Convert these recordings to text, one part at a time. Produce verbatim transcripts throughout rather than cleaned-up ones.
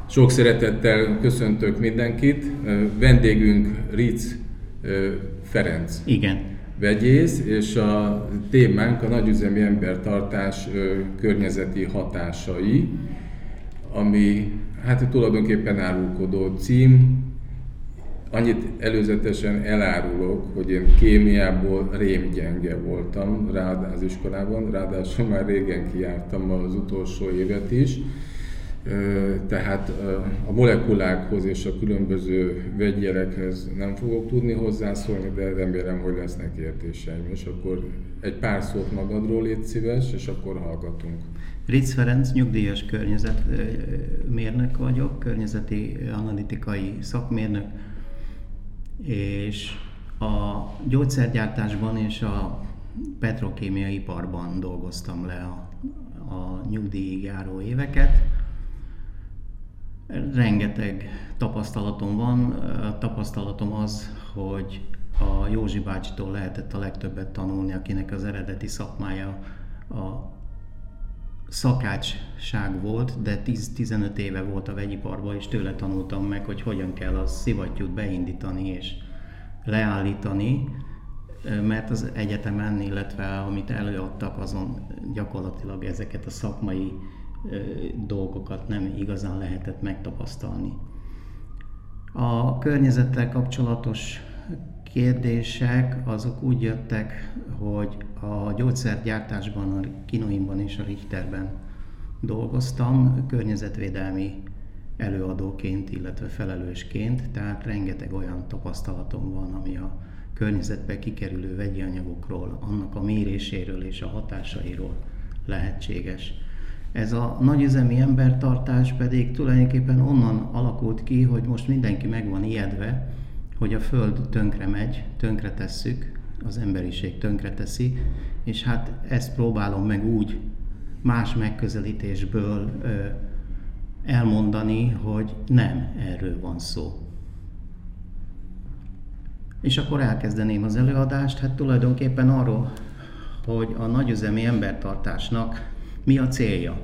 Sok szeretettel köszöntök mindenkit. Vendégünk Ritz Ferenc. Igen. Vegyész, és a témánk a nagyüzemi embertartás környezeti hatásai, ami hát tulajdonképpen árulkodó cím. Annyit előzetesen elárulok, hogy én kémiából rémgyenge voltam rád az iskolában, ráadásul már régen kijártam az utolsó évet is. Tehát a molekulákhoz és a különböző vegyjelekhez nem fogok tudni hozzászólni, de remélem, hogy lesznek értéseim. És akkor egy pár szót magadról légy szíves, és akkor hallgatunk. Ritz Ferenc, nyugdíjas környezetmérnök vagyok, környezeti analitikai szakmérnök, és a gyógyszergyártásban és a petrokémiai iparban dolgoztam le a, a nyugdíjig járó éveket. Rengeteg tapasztalatom van. A tapasztalatom az, hogy a Józsi bácsitól lehetett a legtöbbet tanulni, akinek az eredeti szakmája a szakácsság volt, de tíz-tizenöt éve volt a vegyiparban, és tőle tanultam meg, hogy hogyan kell a szivattyút beindítani és leállítani, mert az egyetemen, illetve amit előadtak, azon gyakorlatilag ezeket a szakmai dolgokat nem igazán lehetett megtapasztalni. A környezettel kapcsolatos kérdések azok úgy jöttek, hogy a gyógyszergyártásban, a Kinoimban és a Richterben dolgoztam környezetvédelmi előadóként, illetve felelősként, tehát rengeteg olyan tapasztalatom van, ami a környezetbe kikerülő vegyi anyagokról, annak a méréséről és a hatásairól lehetséges. Ez a nagyüzemi embertartás pedig tulajdonképpen onnan alakult ki, hogy most mindenki meg van ijedve, hogy a Föld tönkre megy, tönkre tesszük, az emberiség tönkre teszi, és hát ezt próbálom meg úgy más megközelítésből ö, elmondani, hogy nem erről van szó. És akkor elkezdeném az előadást, hát tulajdonképpen arról, hogy a nagyüzemi embertartásnak mi a célja.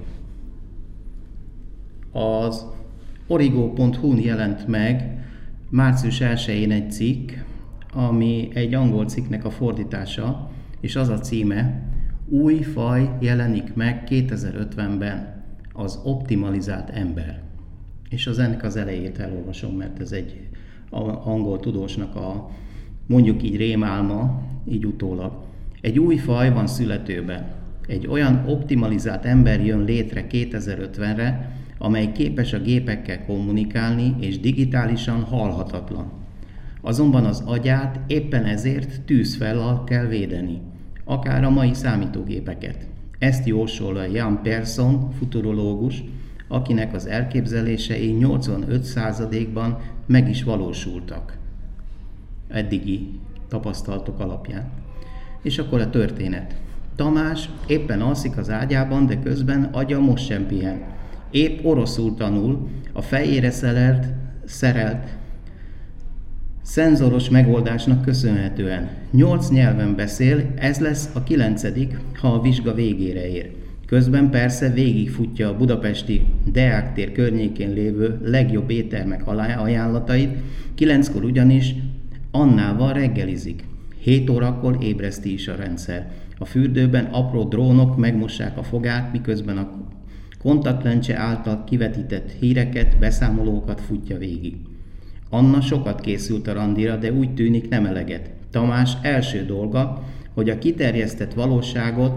Az origo pont hu-n jelent meg március elsején egy cikk, ami egy angol cikknek a fordítása, és az a címe: Új faj jelenik meg kétezer-ötvenben, az optimalizált ember. És az ennek az elejét elolvasom, mert ez egy angol tudósnak a mondjuk így rémálma, így utólag. Egy új faj van születőben. Egy olyan optimalizált ember jön létre kétezer-ötvenre, amely képes a gépekkel kommunikálni és digitálisan halhatatlan. Azonban az agyát éppen ezért tűzfellal kell védeni, akár a mai számítógépeket. Ezt jósolja Jan Persson, futurológus, akinek az elképzelései nyolcvanöt százalékban meg is valósultak eddigi tapasztalatok alapján. És akkor a történet. Tamás éppen alszik az ágyában, de közben agya most sem pihen. Épp oroszul tanul, a fejére szerelt, szerelt szenzoros megoldásnak köszönhetően. Nyolc nyelven beszél, ez lesz a kilencedik, ha a vizsga végére ér. Közben persze végigfutja a budapesti Deák tér környékén lévő legjobb éttermek ajánlatait, kilenckor ugyanis Annával reggelizik. Hét órakor ébreszti is a rendszer. A fürdőben apró drónok megmossák a fogát, miközben a kontaktlencse által kivetített híreket, beszámolókat futja végig. Anna sokat készült a randira, de úgy tűnik nem eleget. Tamás első dolga, hogy a kiterjesztett valóságot,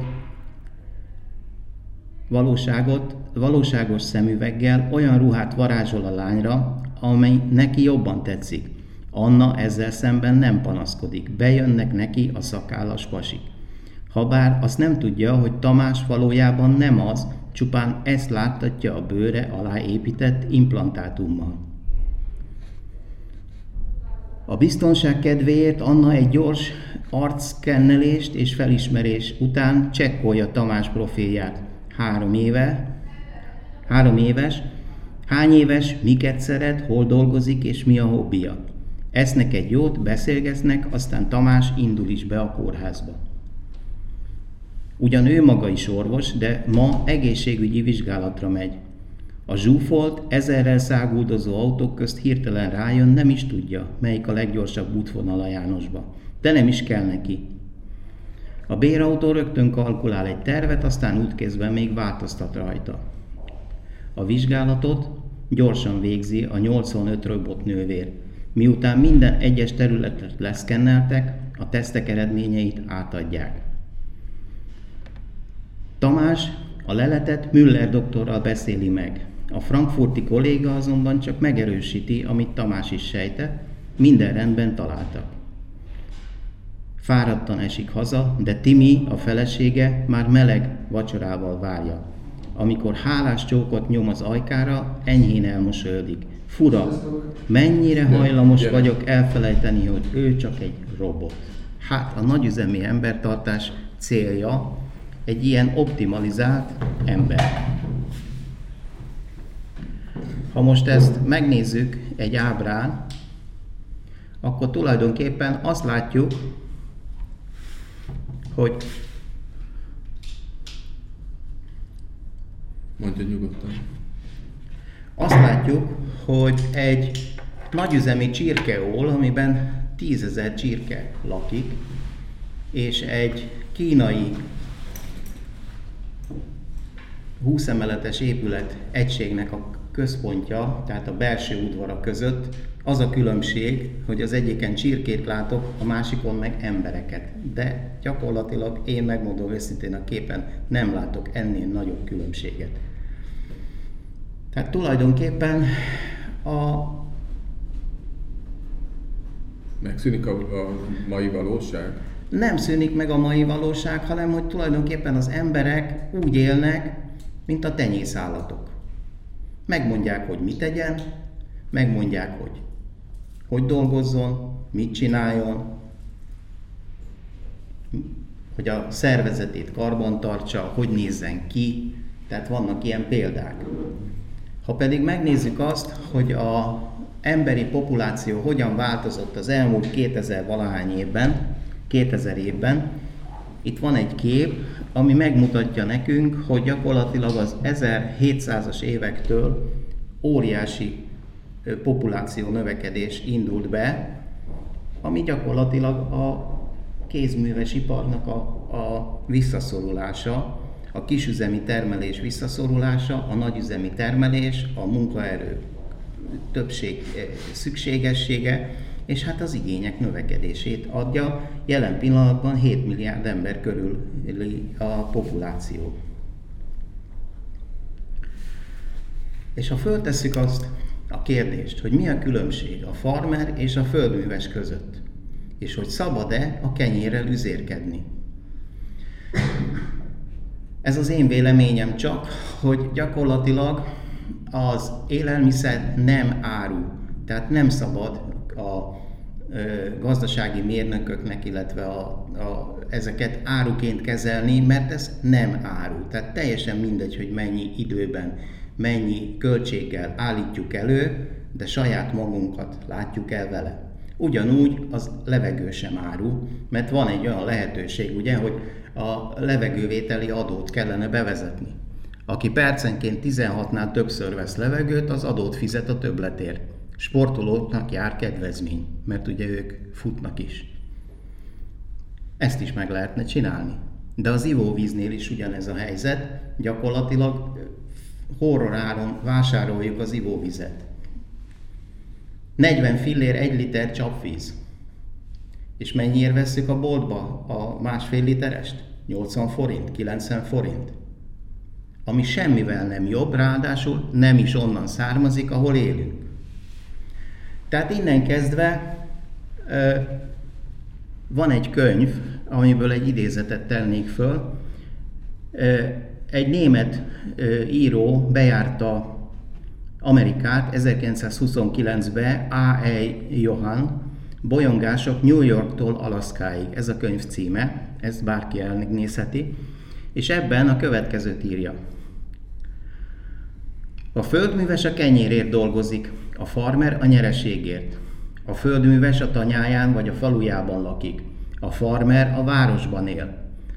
valóságot valóságos szemüveggel olyan ruhát varázsol a lányra, amely neki jobban tetszik. Anna ezzel szemben nem panaszkodik, bejönnek neki a szakállas pasik. Habár azt nem tudja, hogy Tamás valójában nem az, csupán ezt láttatja a bőre alá épített implantátummal. A biztonság kedvéért Anna egy gyors arcszkennelést és felismerés után csekkolja Tamás profilját. Három éve, három éves, hány éves, miket szeret, hol dolgozik és mi a hobbija. Esznek egy jót, beszélgetnek, aztán Tamás indul is be a kórházba. Ugyan ő maga is orvos, de ma egészségügyi vizsgálatra megy. A zsúfolt, ezerrel száguldozó autók közt hirtelen rájön, nem is tudja, melyik a leggyorsabb útvonal a Jánosba. De nem is kell neki. A bérautó rögtön kalkulál egy tervet, aztán útkézben még változtat rajta. A vizsgálatot gyorsan végzi a nyolcvanöt robotnővér. Miután minden egyes területet leszkenneltek, a tesztek eredményeit átadják. Tamás a leletet Müller doktorral beszéli meg. A frankfurti kolléga azonban csak megerősíti, amit Tamás is sejtett, minden rendben találtak. Fáradtan esik haza, de Timi, a felesége már meleg vacsorával várja. Amikor hálás csókot nyom az ajkára, enyhén elmosolyodik. Fura, mennyire hajlamos vagyok elfelejteni, hogy ő csak egy robot. Hát a nagyüzemi embertartás célja egy ilyen optimalizált ember. Ha most ezt megnézzük egy ábrán, akkor tulajdonképpen azt látjuk, hogy mondja nyugodtan. Azt látjuk, hogy egy nagyüzemi csirkeól, amiben tízezer csirke lakik, és egy kínai húsz emeletes épület egységnek a központja, tehát a belső udvara között, az a különbség, hogy az egyiken csirkét látok, a másikon meg embereket. De gyakorlatilag én megmondom őszintén a képen nem látok ennél nagyobb különbséget. Tehát tulajdonképpen a... Megszűnik a, a mai valóság? Nem szűnik meg a mai valóság, hanem hogy tulajdonképpen az emberek úgy élnek, mint a tenyészállatok. Megmondják, hogy mit tegyen, megmondják, hogy hogy dolgozzon, mit csináljon, hogy a szervezetét karban tartsa, hogy nézzen ki, tehát vannak ilyen példák. Ha pedig megnézzük azt, hogy az emberi populáció hogyan változott az elmúlt kétezer valahány évben, kétezer évben, itt van egy kép, ami megmutatja nekünk, hogy gyakorlatilag az ezerhétszázas évektől óriási populáció növekedés indult be, ami gyakorlatilag a kézműves iparnak a, a visszaszorulása, a kisüzemi termelés visszaszorulása, a nagyüzemi termelés, a munkaerő többség szükségessége, és hát az igények növekedését adja. Jelen pillanatban hét milliárd ember körül a populáció. És ha föltesszük azt a kérdést, hogy mi a különbség a farmer és a földműves között, és hogy szabad-e a kenyérrel üzérkedni. Ez az én véleményem csak, hogy gyakorlatilag az élelmiszer nem áru, tehát nem szabad a gazdasági mérnököknek, illetve a, a, ezeket áruként kezelni, mert ez nem áru. Tehát teljesen mindegy, hogy mennyi időben, mennyi költséggel állítjuk elő, de saját magunkat látjuk el vele. Ugyanúgy az levegő sem áru, mert van egy olyan lehetőség, ugye, hogy a levegővételi adót kellene bevezetni. Aki percenként tizenhatnál többször vesz levegőt, az adót fizet a többletért. Sportolóknak jár kedvezmény, mert ugye ők futnak is. Ezt is meg lehetne csinálni. De az ivóvíznél is ugyanez a helyzet, gyakorlatilag horror áron vásároljuk az ivóvizet. negyven fillér egy liter csapvíz. És mennyiért vesszük a boltba a másfél literest? nyolcvan forint, kilencven forint. Ami semmivel nem jobb, ráadásul nem is onnan származik, ahol élünk. Tehát innen kezdve van egy könyv, amiből egy idézetet tennék föl. Egy német író bejárta Amerikát ezerkilencszázhuszonkilencben, á e. Johann, Bolyongások New Yorktól Alaszkáig. Ez a könyv címe, ezt bárki elnézheti. És ebben a következőt írja. A földműves a kenyérért dolgozik, a farmer a nyereségért. A földműves a tanyáján vagy a falujában lakik, a farmer a városban él.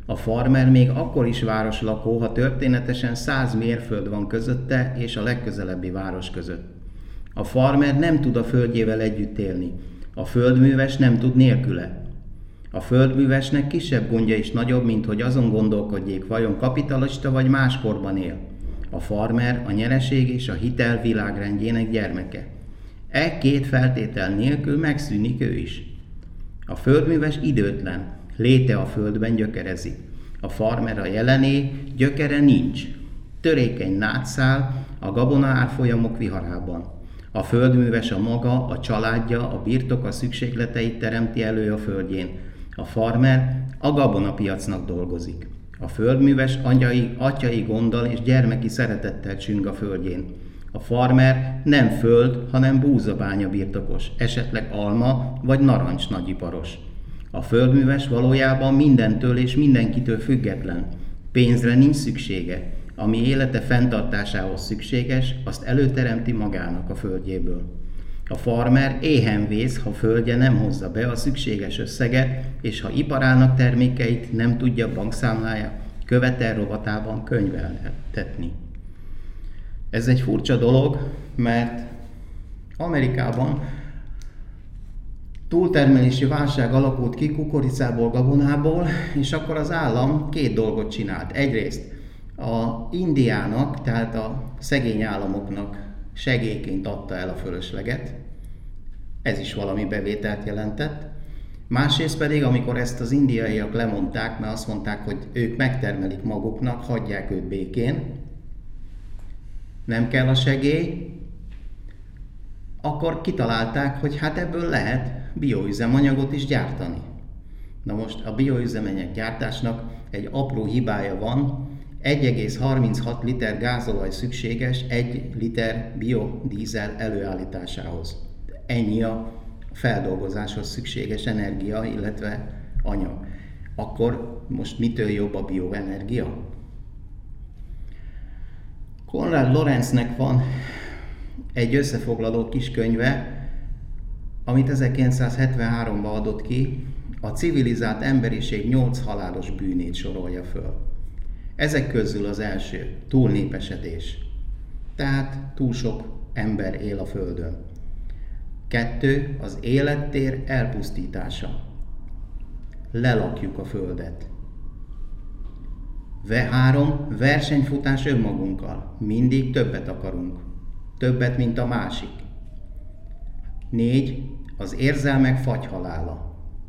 A farmer még akkor is városlakó, ha történetesen száz mérföld van közötte és a legközelebbi város között. A farmer nem tud a földjével együtt élni, a földműves nem tud nélküle. A földművesnek kisebb gondja is nagyobb, mint hogy azon gondolkodjék, vajon kapitalista vagy más korban él. A farmer a nyereség és a hitel világrendjének gyermeke. E két feltétel nélkül megszűnik ő is. A földműves időtlen, léte a földben gyökerezik. A farmer a jelené, gyökere nincs. Törékeny nátszál a gabona árfolyamok viharában. A földműves a maga, a családja, a birtoka szükségleteit teremti elő a földjén. A farmer a gabonapiacnak dolgozik. A földműves anyai, atyai gonddal és gyermeki szeretettel csüng a földjén. A farmer nem föld, hanem búzabánya birtokos, esetleg alma vagy narancs nagyiparos. A földműves valójában mindentől és mindenkitől független. Pénzre nincs szüksége. Ami élete fenntartásához szükséges, azt előteremti magának a földjéből. A farmer éhen vész, ha földje nem hozza be a szükséges összeget, és ha iparának termékeit nem tudja bankszámlája követel rovatában könyveltetni. Ez egy furcsa dolog, mert Amerikában túltermelési válság alakult ki kukoricából, gabonából, és akkor az állam két dolgot csinált. Egyrészt a Indiának, tehát a szegény államoknak segélyként adta el a fölösleget, ez is valami bevételt jelentett. Másrészt pedig, amikor ezt az indiaiak lemondták, mert azt mondták, hogy ők megtermelik maguknak, hagyják őt békén, nem kell a segély, akkor kitalálták, hogy hát ebből lehet bioüzemanyagot is gyártani. Na most a bioüzemanyag gyártásnak egy apró hibája van, egy egész harminchat liter gázolaj szükséges egy liter biodízel előállításához. Ennyi a feldolgozáshoz szükséges energia, illetve anyag. Akkor most mitől jobb a bioenergia? Konrad Lorenznek van egy összefoglaló kis könyve, amit ezerkilencszázhetvenháromban adott ki, a civilizált emberiség nyolc halálos bűnét sorolja föl. Ezek közül az első, túlnépesedés. Tehát túl sok ember él a Földön. Kettő, az élettér elpusztítása. Lelakjuk a Földet. Három, versenyfutás önmagunkkal. Mindig többet akarunk. Többet, mint a másik. Négy, az érzelmek fagyhalála.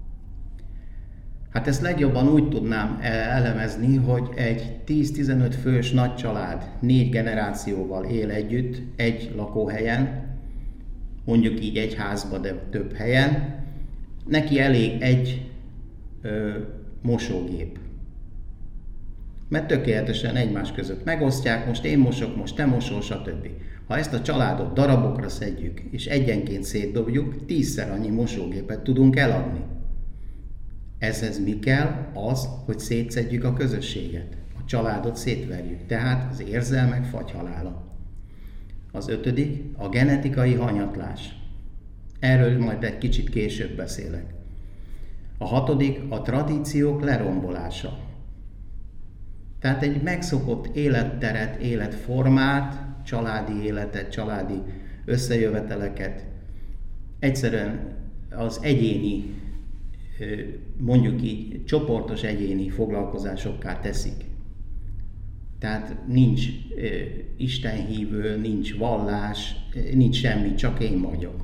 Hát ezt legjobban úgy tudnám elemezni, hogy egy tíz-tizenöt fős nagy család négy generációval él együtt egy lakóhelyen, mondjuk így egy házba, de több helyen, neki elég egy ö, mosógép. Mert tökéletesen egymás között megosztják, most én mosok, most te mosol, stb. Ha ezt a családot darabokra szedjük, és egyenként szétdobjuk, tízszer annyi mosógépet tudunk eladni. Ezhez mi kell? Az, hogy szétszedjük a közösséget, a családot szétverjük, tehát az érzelmek fagyhalála. Az ötödik, a genetikai hanyatlás. Erről majd egy kicsit később beszélek. A hatodik, a tradíciók lerombolása. Tehát egy megszokott életteret, életformát, családi életet, családi összejöveteleket egyszerűen az egyéni, mondjuk így csoportos egyéni foglalkozásokká teszik. Tehát nincs istenhívő, nincs vallás, nincs semmi, csak én vagyok.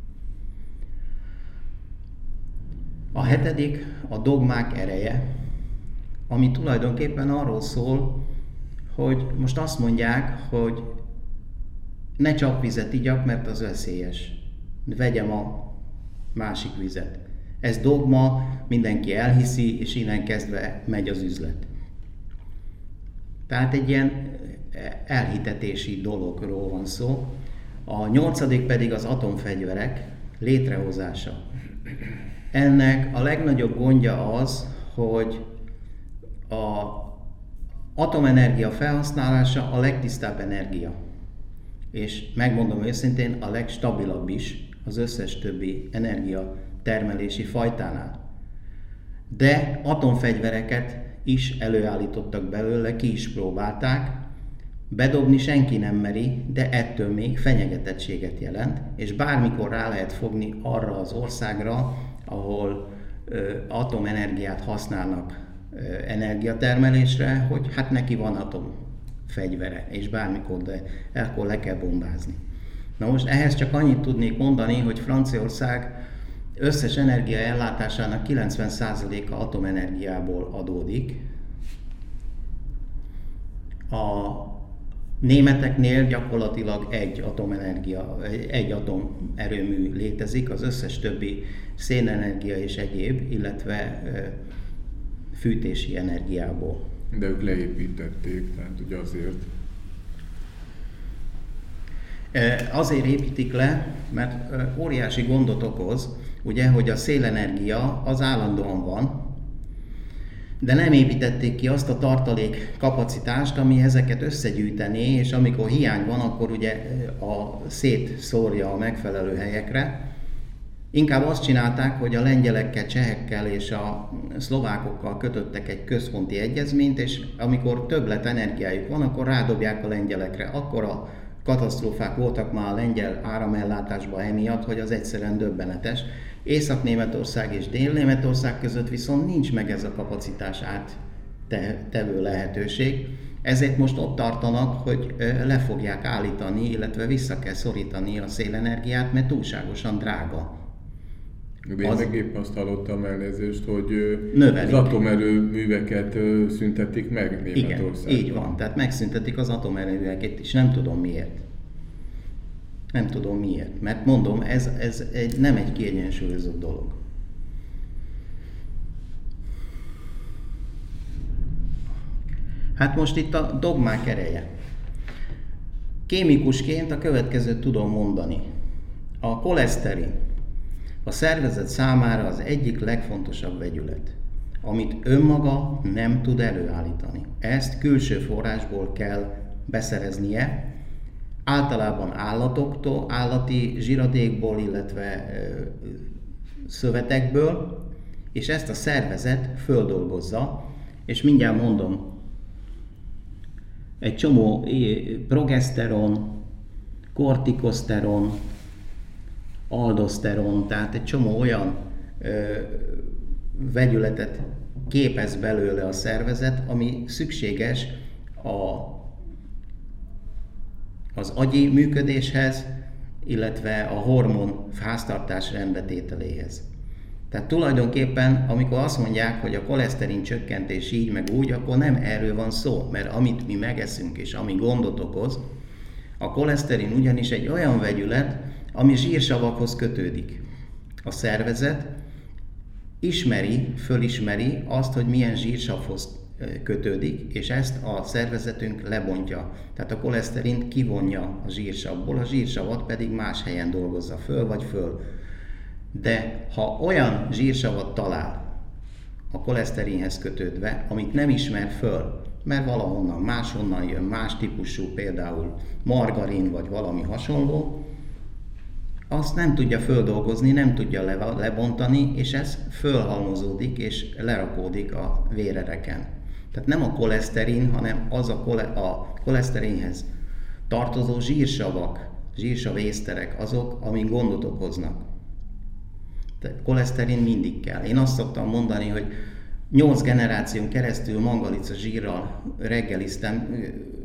A hetedik, a dogmák ereje, ami tulajdonképpen arról szól, hogy most azt mondják, hogy ne csapvizet igyak, mert az veszélyes. Vegyem a másik vizet. Ez dogma, mindenki elhiszi, és innen kezdve megy az üzlet. Tehát egy ilyen elhitetési dologról van szó. A nyolcadik pedig az atomfegyverek létrehozása. Ennek a legnagyobb gondja az, hogy a atomenergia felhasználása a legtisztább energia. És megmondom őszintén, a legstabilabb is az összes többi energia termelési fajtánál. De atomfegyvereket is előállítottak belőle, ki is próbálták. Bedobni senki nem meri, de ettől még fenyegetettséget jelent, és bármikor rá lehet fogni arra az országra, ahol ö, atomenergiát használnak ö, energiatermelésre, hogy hát neki van atomfegyvere, és bármikor, de akkor le kell bombázni. Na most ehhez csak annyit tudnék mondani, hogy Franciaország összes energiaellátásának kilencven százaléka atomenergiából adódik. A németeknél gyakorlatilag egy atomenergia, egy atomerőmű létezik, az összes többi szénenergia és egyéb, illetve fűtési energiából. De ők leépítették, tehát ugye azért. Azért építik le, mert óriási gondot okoz, ugye, hogy a szélenergia az állandóan van, de nem építették ki azt a tartalék kapacitást, ami ezeket összegyűjtené, és amikor hiány van, akkor ugye a szétszórja a megfelelő helyekre. Inkább azt csinálták, hogy a lengyelekkel, csehekkel és a szlovákokkal kötöttek egy központi egyezményt, és amikor többlet energiájuk van, akkor rádobják a lengyelekre. Akkor a katasztrófák voltak már a lengyel áramellátásban emiatt, hogy az egyszerűen döbbenetes. Észak-Németország és Dél-Németország között viszont nincs meg ez a kapacitás áttevő lehetőség. Ezért most ott tartanak, hogy le fogják állítani, illetve vissza kell szorítani a szélenergiát, mert túlságosan drága. De én az... meg épp azt hallottam, elnézést, hogy növelik. Az atomerőműveket szüntetik meg Németországban. Igen, így van. Tehát megszüntetik az atomerőműveket, és nem tudom miért. Nem tudom miért. Mert mondom, ez, ez egy, nem egy kiegyensúlyozott dolog. Hát most itt a dogmák ereje. Kémikusként a következőt tudom mondani. A koleszterin a szervezet számára az egyik legfontosabb vegyület, amit önmaga nem tud előállítani. Ezt külső forrásból kell beszereznie, általában állatoktól, állati zsiradékból, illetve ö, szövetekből, és ezt a szervezet földolgozza, és mindjárt mondom, egy csomó progeszteron, kortikoszteron, aldoszteron, tehát egy csomó olyan ö, vegyületet képez belőle a szervezet, ami szükséges a, az agyi működéshez, illetve a hormon háztartás rendbetételéhez. Tehát tulajdonképpen, amikor azt mondják, hogy a koleszterin csökkentés így meg úgy, akkor nem erről van szó, mert amit mi megeszünk és ami gondot okoz, a koleszterin ugyanis egy olyan vegyület, ami zsírsavakhoz kötődik. A szervezet ismeri, fölismeri azt, hogy milyen zsírsavhoz kötődik, és ezt a szervezetünk lebontja. Tehát a koleszterint kivonja a zsírsavból, a zsírsavat pedig más helyen dolgozza föl, vagy föl. De ha olyan zsírsavat talál a koleszterinhez kötődve, amit nem ismer föl, mert valahonnan máshonnan jön, más típusú, például margarin vagy valami hasonló, azt nem tudja földolgozni, nem tudja le- lebontani, és ez fölhalmozódik és lerakódik a vérereken. Tehát nem a koleszterin, hanem az a, kole- a koleszterinhez tartozó zsírsavak, zsírsavészterek azok, amik gondot okoznak. Tehát koleszterin mindig kell. Én azt szoktam mondani, hogy nyolc generáción keresztül mangalica zsírral reggeliztem,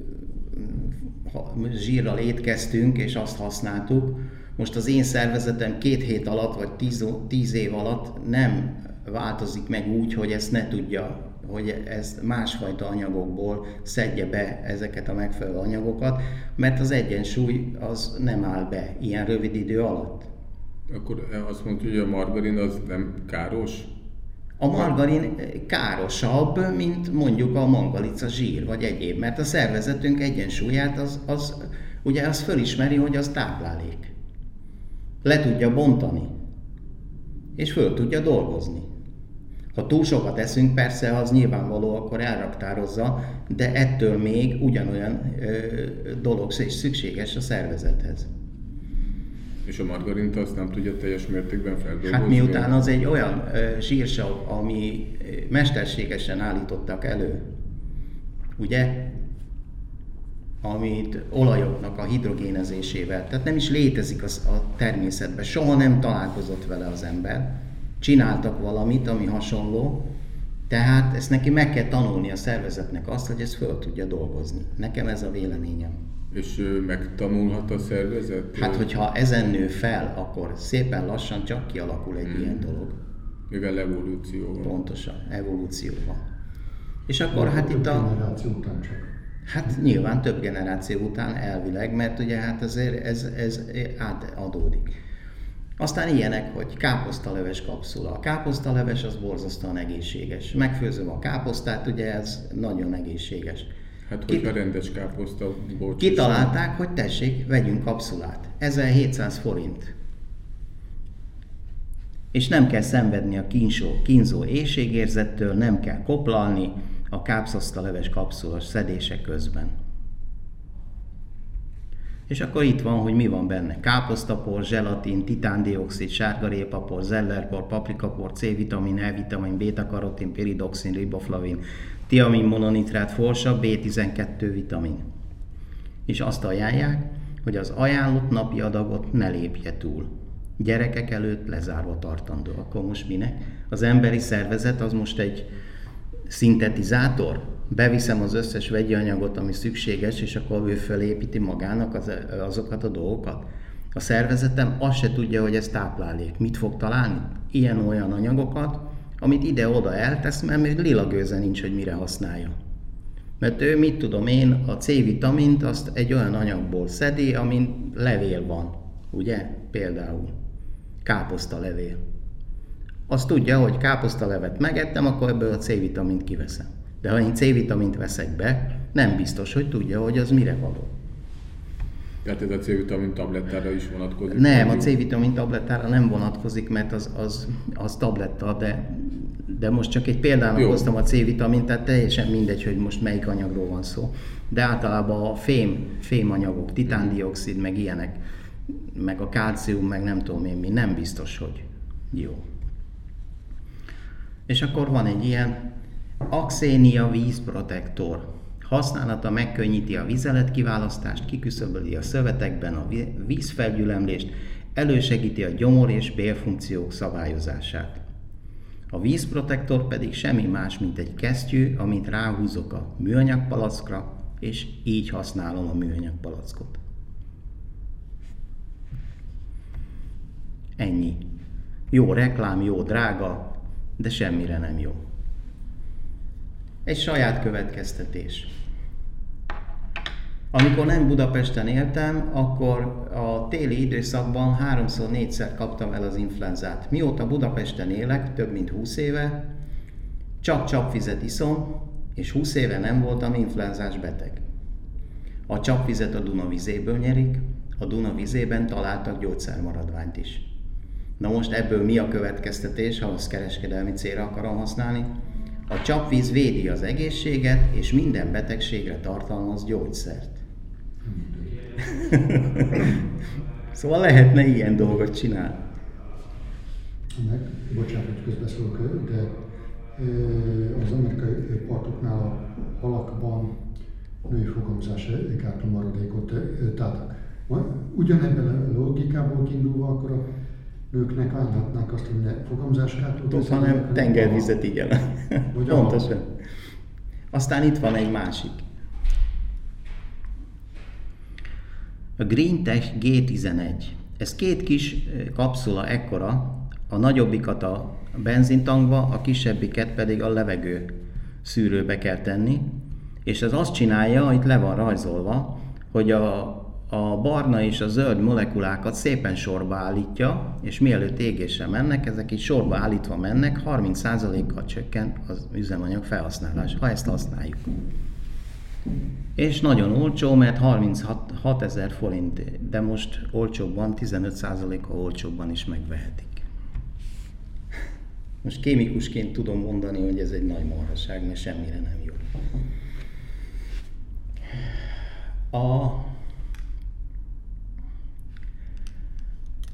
zsírral étkeztünk, és azt használtuk. Most az én szervezetem két hét alatt, vagy tíz, tíz év alatt nem változik meg úgy, hogy ezt ne tudja, hogy ezt másfajta anyagokból szedje be ezeket a megfelelő anyagokat, mert az egyensúly az nem áll be ilyen rövid idő alatt. Akkor azt mondja, hogy a margarin az nem káros? A margarin károsabb, mint mondjuk a mangalica zsír, vagy egyéb, mert a szervezetünk egyensúlyát az, az ugye az fölismeri, hogy az táplálék. Le tudja bontani, és föl tudja dolgozni. Ha túl sokat eszünk, persze az nyilvánvaló, akkor elraktározza, de ettől még ugyanolyan ö, dolog és szükséges a szervezethez. És a margarint azt nem tudja teljes mértékben feldolgozni? Hát miután az egy olyan ö, zsírsav, ami mesterségesen állítottak elő, ugye? Amit olajoknak a hidrogénezésével, tehát nem is létezik az a természetben, soha nem találkozott vele az ember. Csináltak valamit, ami hasonló, tehát ezt neki meg kell tanulni a szervezetnek azt, hogy ezt föl tudja dolgozni. Nekem ez a véleményem. És ő megtanulhat a szervezet? Hát, hogyha ezen nő fel, akkor szépen lassan csak kialakul egy hmm. ilyen dolog. Mivel evolúció van. Pontosan, evolúció van. És akkor hát, hát itt a... generáció után csak. Hát nyilván több generáció után elvileg, mert ugye hát azért ez, ez átadódik. Aztán ilyenek, hogy káposztaleves kapszula. A káposztaleves az borzasztóan egészséges. Megfőzöm a káposztát, ugye ez nagyon egészséges. Hát hogyha rendes káposzta volt. Kitalálták, hogy tessék, vegyünk kapszulát. ezerhétszáz forint. És nem kell szenvedni a kínzó, kínzó éhségérzettől, nem kell koplalni a káposztaleves kapszulas szedése közben. És akkor itt van, hogy mi van benne. Káposztapor, zselatin, titándioxid, sárgarépapor, zellerpor, paprikapor, C-vitamin, E-vitamin, béta-karotin, piridoxin, riboflavin, tiamin, mononitrát, forsav, bé tizenkettő vitamin. És azt ajánlják, hogy az ajánlott napi adagot ne lépje túl. Gyerekek előtt lezárva tartandó. Akkor most minek? Az emberi szervezet az most egy szintetizátor? Beviszem az összes vegyi anyagot, ami szükséges, és akkor ő felépíti magának az, azokat a dolgokat. A szervezetem azt se tudja, hogy ez táplálék. Mit fog találni? Ilyen-olyan anyagokat, amit ide-oda eltesz, mert még lila gőze nincs, hogy mire használja. Mert ő, mit tudom én, a C-vitamint azt egy olyan anyagból szedi, amin levél van. Ugye? Például káposztalevél. Azt tudja, hogy káposztalevet megettem, akkor ebből a C-vitamint kiveszem. De ha én C-vitamint veszek be, nem biztos, hogy tudja, hogy az mire való. Tehát ez a C-vitamin tablettára is vonatkozik? Nem, a C-vitamin tablettára nem vonatkozik, mert az, az, az tabletta, de, de most csak egy példának Jó. hoztam a C-vitamint, tehát teljesen mindegy, hogy most melyik anyagról van szó. De általában a fém, fémanyagok, titándioxid, meg ilyenek, meg a kálcium, meg nem tudom én mi, nem biztos, hogy jó. És akkor van egy ilyen Axenia vízprotektor. Használata megkönnyíti a vizeletkiválasztást, kiküszöböli a szövetekben a vízfelgyülemlést, elősegíti a gyomor és bélfunkciók szabályozását. A vízprotektor pedig semmi más, mint egy kesztyű, amit ráhúzok a műanyag palackra, és így használom a műanyag palackot. Ennyi. Jó reklám, jó drága, de semmire nem jó. Egy saját következtetés. Amikor nem Budapesten éltem, akkor a téli időszakban háromszor, négyszer kaptam el az influenzát. Mióta Budapesten élek, több mint húsz éve, csak csapvizet iszom, és húsz éve nem voltam influenzás beteg. A csapvizet a Duna vizéből nyerik, a Duna vizében találtak gyógyszermaradványt is. Na most ebből mi a következtetés, ha azt kereskedelmi célra akarom használni? A csapvíz védi az egészséget, és minden betegségre tartalmaz gyógyszert. Szóval lehetne ilyen dolgot csinálni. Meg, bocsánat, hogy közbeszólok, de az amerikai partoknál a halakban női fogamzás kápró maradékot találtak. Ugyanebben a logikából kiindulva, akkor a nőknek állhatnák azt, hogy ne fogamzáskátot, hanem tengervizet igen. Pontosan. Aztán itt van egy másik. A GreenTech gé tizenegy. Ez két kis kapszula ekkora, a nagyobbikat a benzintankba, a kisebbiket pedig a levegő szűrőbe kell tenni, és ez azt csinálja, itt le van rajzolva, hogy a a barna és a zöld molekulákat szépen sorba állítja, és mielőtt égésre mennek, ezek így sorba állítva mennek, harminc százalékkal csökken az üzemanyag felhasználás, ha ezt használjuk. És nagyon olcsó, mert harminchat ezer forint, de most olcsóbban, tizenöt százalékkal olcsóbban is megvehetik. Most kémikusként tudom mondani, hogy ez egy nagy marhaság, mert semmire nem jó. A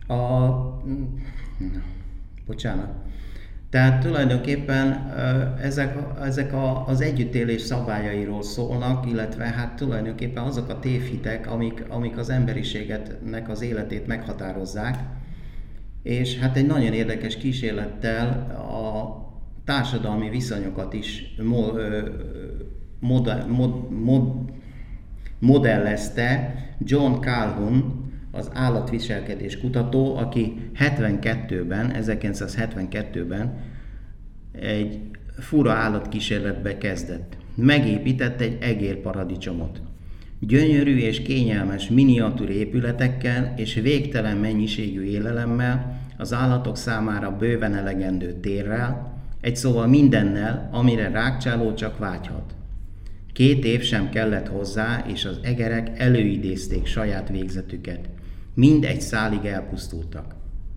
A... Bocsánat. Tehát tulajdonképpen ezek, ezek a, az együttélés szabályairól szólnak, illetve hát tulajdonképpen azok a tévhitek, amik, amik az emberiségetnek az életét meghatározzák. És hát egy nagyon érdekes kísérlettel a társadalmi viszonyokat is mo, mod, mod, mod, modellezte John Calhoun, az állatviselkedés kutató, aki hetvenkettőben, ezerkilencszázhetvenkettőben egy fura állatkísérletbe kezdett. Megépített egy egérparadicsomot. Gyönyörű és kényelmes miniatúr épületekkel és végtelen mennyiségű élelemmel, az állatok számára bőven elegendő térrel, egy szóval mindennel, amire rágcsáló csak vágyhat. Két év sem kellett hozzá, és az egerek előidézték saját végzetüket. Mind egy szálig elpusztultak.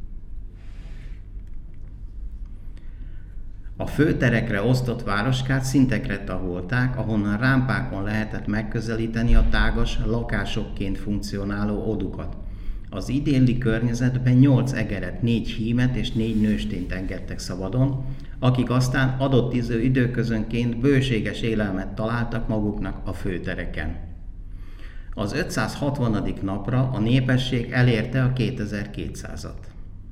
A főterekre osztott városkát szintekre tagolták, ahonnan rámpákon lehetett megközelíteni a tágas lakásokként funkcionáló odukat. Az idilli környezetben nyolc egeret, négy hímet és négy nőstényt engedtek szabadon, akik aztán adott időközönként bőséges élelmet találtak maguknak a főtereken. Az ötszázhatvanadik napra a népesség elérte a kétezer-kétszázat.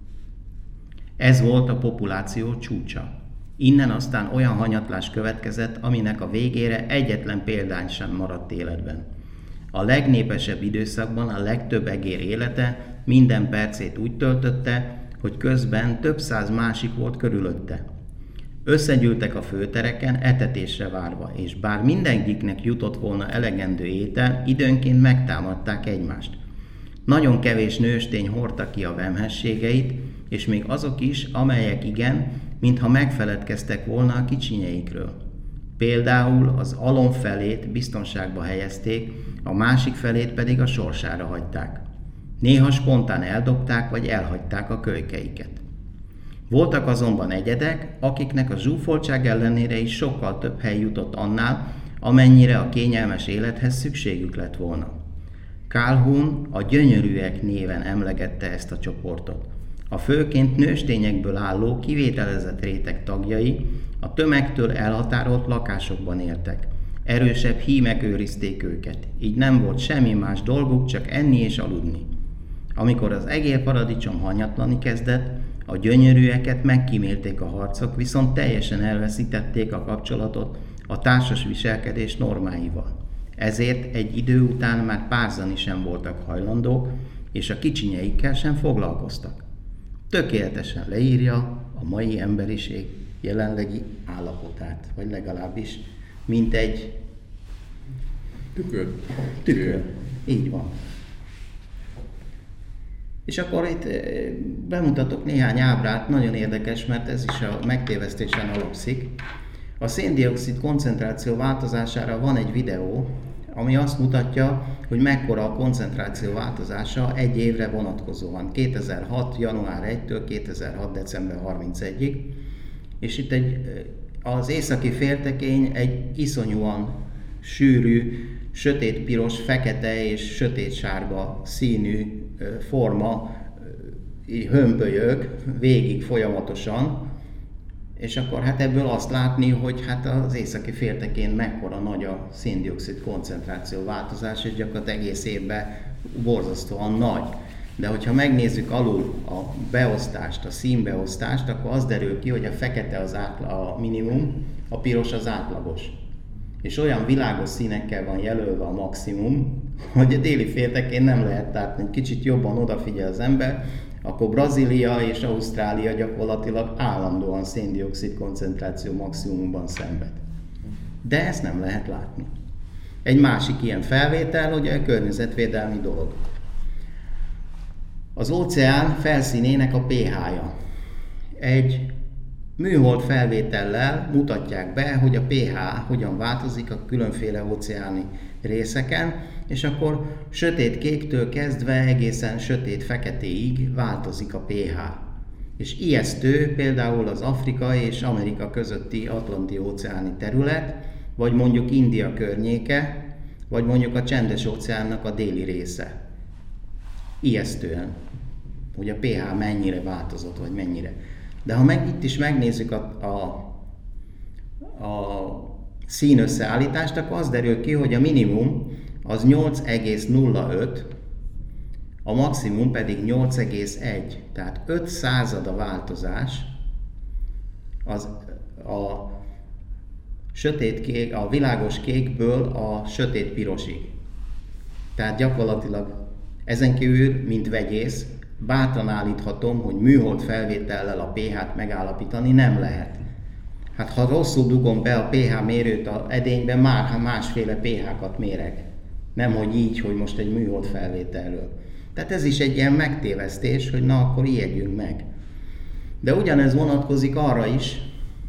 Ez volt a populáció csúcsa. Innen aztán olyan hanyatlás következett, aminek a végére egyetlen példány sem maradt életben. A legnépesebb időszakban a legtöbb egér élete minden percét úgy töltötte, hogy közben több száz másik volt körülötte. Összegyűltek a főtereken etetésre várva, és bár mindegyiknek jutott volna elegendő étel, időnként megtámadták egymást. Nagyon kevés nőstény hordta ki a vemhességeit, és még azok is, amelyek igen, mintha megfeledkeztek volna a kicsinyeikről. Például az alom felét biztonságba helyezték, a másik felét pedig a sorsára hagyták. Néha spontán eldobták vagy elhagyták a kölykeiket. Voltak azonban egyedek, akiknek a zsúfoltság ellenére is sokkal több hely jutott annál, amennyire a kényelmes élethez szükségük lett volna. Calhoun a gyönyörűek néven emlegette ezt a csoportot. A főként nőstényekből álló, kivételezett réteg tagjai a tömegtől elhatárolt lakásokban éltek. Erősebb hímek őrizték őket, így nem volt semmi más dolguk, csak enni és aludni. Amikor az egérparadicsom hanyatlani kezdett, a gyönyörűeket megkímélték a harcok, viszont teljesen elveszítették a kapcsolatot a társas viselkedés normáival. Ezért egy idő után már párzani sem voltak hajlandók, és a kicsinyeikkel sem foglalkoztak. Tökéletesen leírja a mai emberiség jelenlegi állapotát, vagy legalábbis mint egy tükör. Tükör. Így van. És akkor itt bemutatok néhány ábrát, nagyon érdekes, mert ez is a megtévesztésen alapszik. A széndioxid koncentráció változására van egy videó, ami azt mutatja, hogy mekkora a koncentráció változása egy évre vonatkozóan, kétezer-hat. január elsejétől kétezer-hat. december harmincegyedikéig. És itt egy, az északi féltekény egy iszonyúan sűrű, sötétpiros, fekete és sötétsárga színű forma hömpölyög végig folyamatosan, és akkor hát ebből azt látni, hogy hát az északi féltekén mekkora nagy a széndioxid koncentráció változás, és gyakorlatilag egész évben borzasztóan nagy. De hogyha megnézzük alul a beosztást, a színbeosztást, akkor az derül ki, hogy a fekete az átla, a minimum, a piros az átlagos. És olyan világos színekkel van jelölve a maximum, hogy a déli féltekén nem lehet látni, kicsit jobban odafigyel az ember, akkor Brazília és Ausztrália gyakorlatilag állandóan széndioxid koncentráció maximumban szenved. De ezt nem lehet látni. Egy másik ilyen felvétel, ugye a környezetvédelmi dolog. Az óceán felszínének a pH-ja. Egy műhold felvétellel mutatják be, hogy a pH hogyan változik a különféle óceáni részeken, és akkor sötét-kéktől kezdve egészen sötét-feketéig változik a pH. És ijesztő például az Afrika és Amerika közötti Atlanti-óceáni terület, vagy mondjuk India környéke, vagy mondjuk a Csendes-óceánnak a déli része. Ijesztően hogy a pH mennyire változott, vagy mennyire. De ha meg itt is megnézzük a, a, a színösszeállítást, akkor az derül ki, hogy a minimum az nyolc egész nulla öt, a maximum pedig nyolc egész egy. Tehát öt század a változás az a sötét kék, a világos kékből a sötét pirosig. Tehát gyakorlatilag ezen kívül, mint vegyész, bátran állíthatom, hogy műhold felvétellel a pH-t megállapítani nem lehet. Hát ha rosszul dugom be a pH mérőt az edényben, már másféle pH-kat mérek. Nem, hogy így, hogy most egy műhold felvételről. Tehát ez is egy ilyen megtévesztés, hogy na akkor ijedjünk meg. De ugyanez vonatkozik arra is,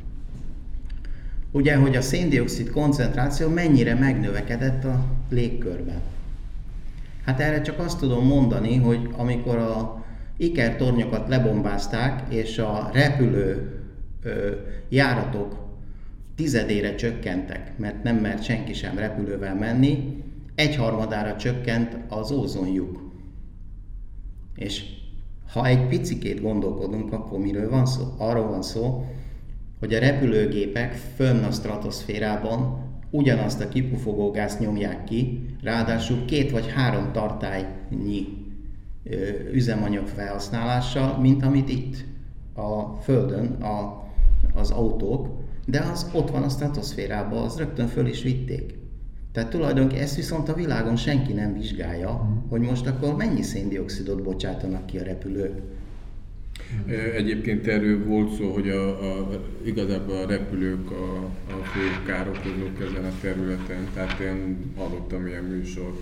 ugye, hogy a szén-dioxid koncentráció mennyire megnövekedett a légkörben. Hát erre csak azt tudom mondani, hogy amikor a ikertornyokat lebombázták, és a repülő ö, járatok tizedére csökkentek, mert nem mert senki sem repülővel menni, egyharmadára csökkent az ózonlyuk. És ha egy picikét gondolkodunk, akkor miről van szó? Arról van szó, hogy a repülőgépek fönn a stratoszférában ugyanazt a kipufogógázt nyomják ki, ráadásul két vagy három tartálynyi ö, üzemanyag felhasználással, mint amit itt a Földön a, az autók, de az ott van a stratoszférában, az rögtön föl is vitték. Tehát tulajdonképpen ezt viszont a világon senki nem vizsgálja, hogy most akkor mennyi szén-dioxidot bocsátanak ki a repülők. Egyébként erről volt szó, hogy a, a, igazából a repülők a, a fő károkozók ezen a területen, tehát én hallottam ilyen műsor.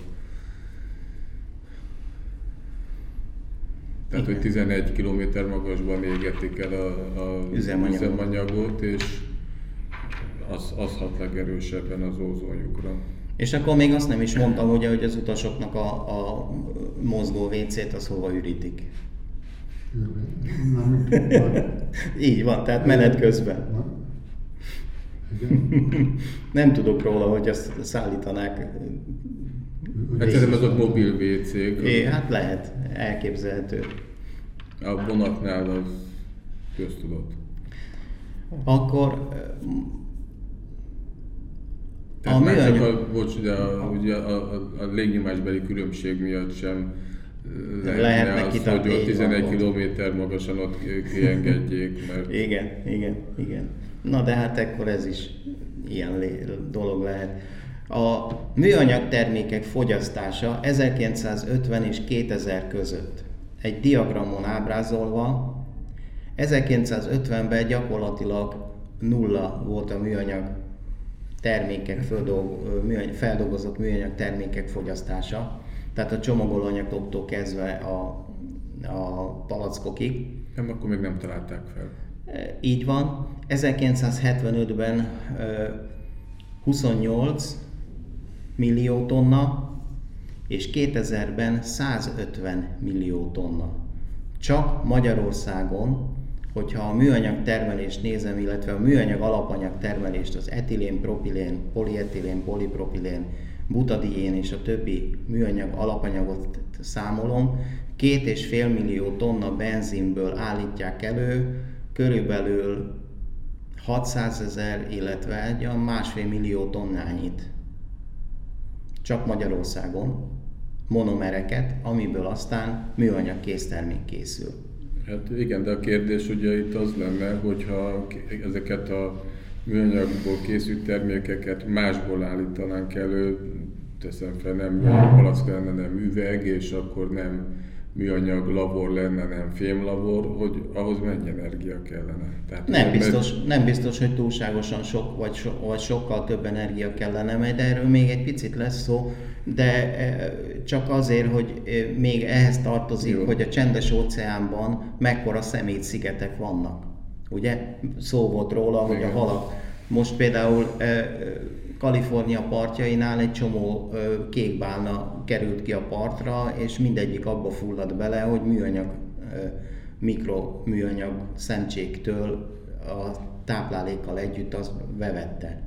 Tehát, igen, hogy tizenegy kilométer magasban égetik el a, a üzemanyagot. üzemanyagot, és az, az hat legerősebben az ózonjukra. És akkor még azt nem is mondtam, ugye, hogy az utasoknak a, a mozgó vécét az hova ürítik. Így van, tehát menet közben. Nem tudok róla, hogy azt szállítanák. Hát szerintem azok mobil vécék. É, hát lehet, elképzelhető. A vonatnál az köztudott. Akkor tehát a műanyag... csak a, bocs, ugye a, ugye a, a, a légnyomásbeli különbség miatt sem lehetne az, hogy ott tizenegy kilométer magasan ott kiengedjék, mert... Igen, igen, igen. Na de hát ekkor ez is ilyen dolog lehet. A műanyag termékek fogyasztása ezerkilencszázötven és kétezer között egy diagramon ábrázolva, ezerkilencszázötvenben gyakorlatilag nulla volt a műanyag termékek, feldolgozott műanyag termékek fogyasztása, tehát a csomagolóanyagtól kezdve a, a palackokig. Nem, akkor még nem találták fel. Így van. ezerkilencszázhetvenötben huszonnyolc millió tonna, és kétezerben százötven millió tonna. Csak Magyarországon, hogyha a műanyag termelést nézem, illetve a műanyag alapanyag termelést, az etilén, propilén, polietilén, polipropilén, butadién és a többi műanyag alapanyagot számolom, két és fél millió tonna benzinből állítják elő, körülbelül hatszázezer, illetve egy másfél millió tonnányit. Csak Magyarországon monomereket, amiből aztán műanyag késztermék készül. Hát igen, de a kérdés ugye itt az lenne, hogyha ezeket a műanyagból készült termékeket másból állítanánk elő, teszem fel, nem palack lenne, nem üveg, és akkor nem műanyag labor lenne, nem fémlabor, hogy ahhoz mennyi energia kellene? Tehát nem, biztos, mert... nem biztos, hogy túlságosan sok, vagy, so, vagy sokkal több energia kellene, de erről még egy picit lesz szó, de csak azért, hogy még ehhez tartozik, jó, hogy a csendes óceánban mekkora szemétszigetek vannak. Ugye? Szó volt róla, hogy igen, a halak. Most például Kalifornia partjainál egy csomó kékbálna került ki a partra, és mindegyik abba fulladt bele, hogy műanyag, mikroműanyag szemcséktől a táplálékkal együtt azt bevette.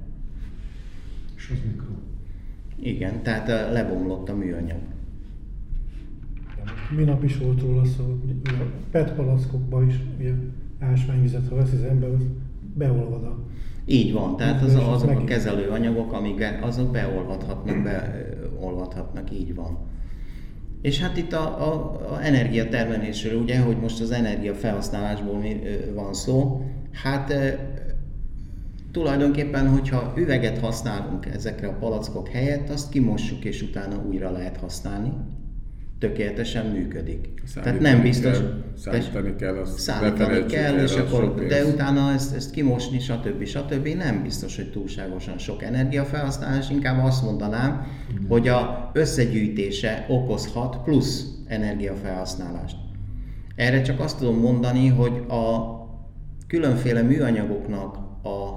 És az mikro? Igen, tehát lebomlott a műanyag. Minap is volt róla szó, hogy a pé e té palackokban is ugye, ásványvizet, ha veszi az ember, az beolvad a... Így van, tehát az, azok a kezelőanyagok, amik azok beolvadhatnak, beolvadhatnak, így van. És hát itt a, a, a energiatermelésről, ugye, hogy most az energiafelhasználásból van szó, hát e, tulajdonképpen, hogyha üveget használunk ezekre a palackok helyett, azt kimossuk és utána újra lehet használni. Tökéletesen működik. Szállítani Tehát nem biztos, kell, szállítani kell, azt szállítani kell, és akkor, de pénz. utána ezt, ezt kimosni, stb. stb. Nem biztos, hogy túlságosan sok energiafelhasználás, inkább azt mondanám, mm. hogy a összegyűjtése okozhat plusz energiafelhasználást. Erre csak azt tudom mondani, hogy a különféle műanyagoknak a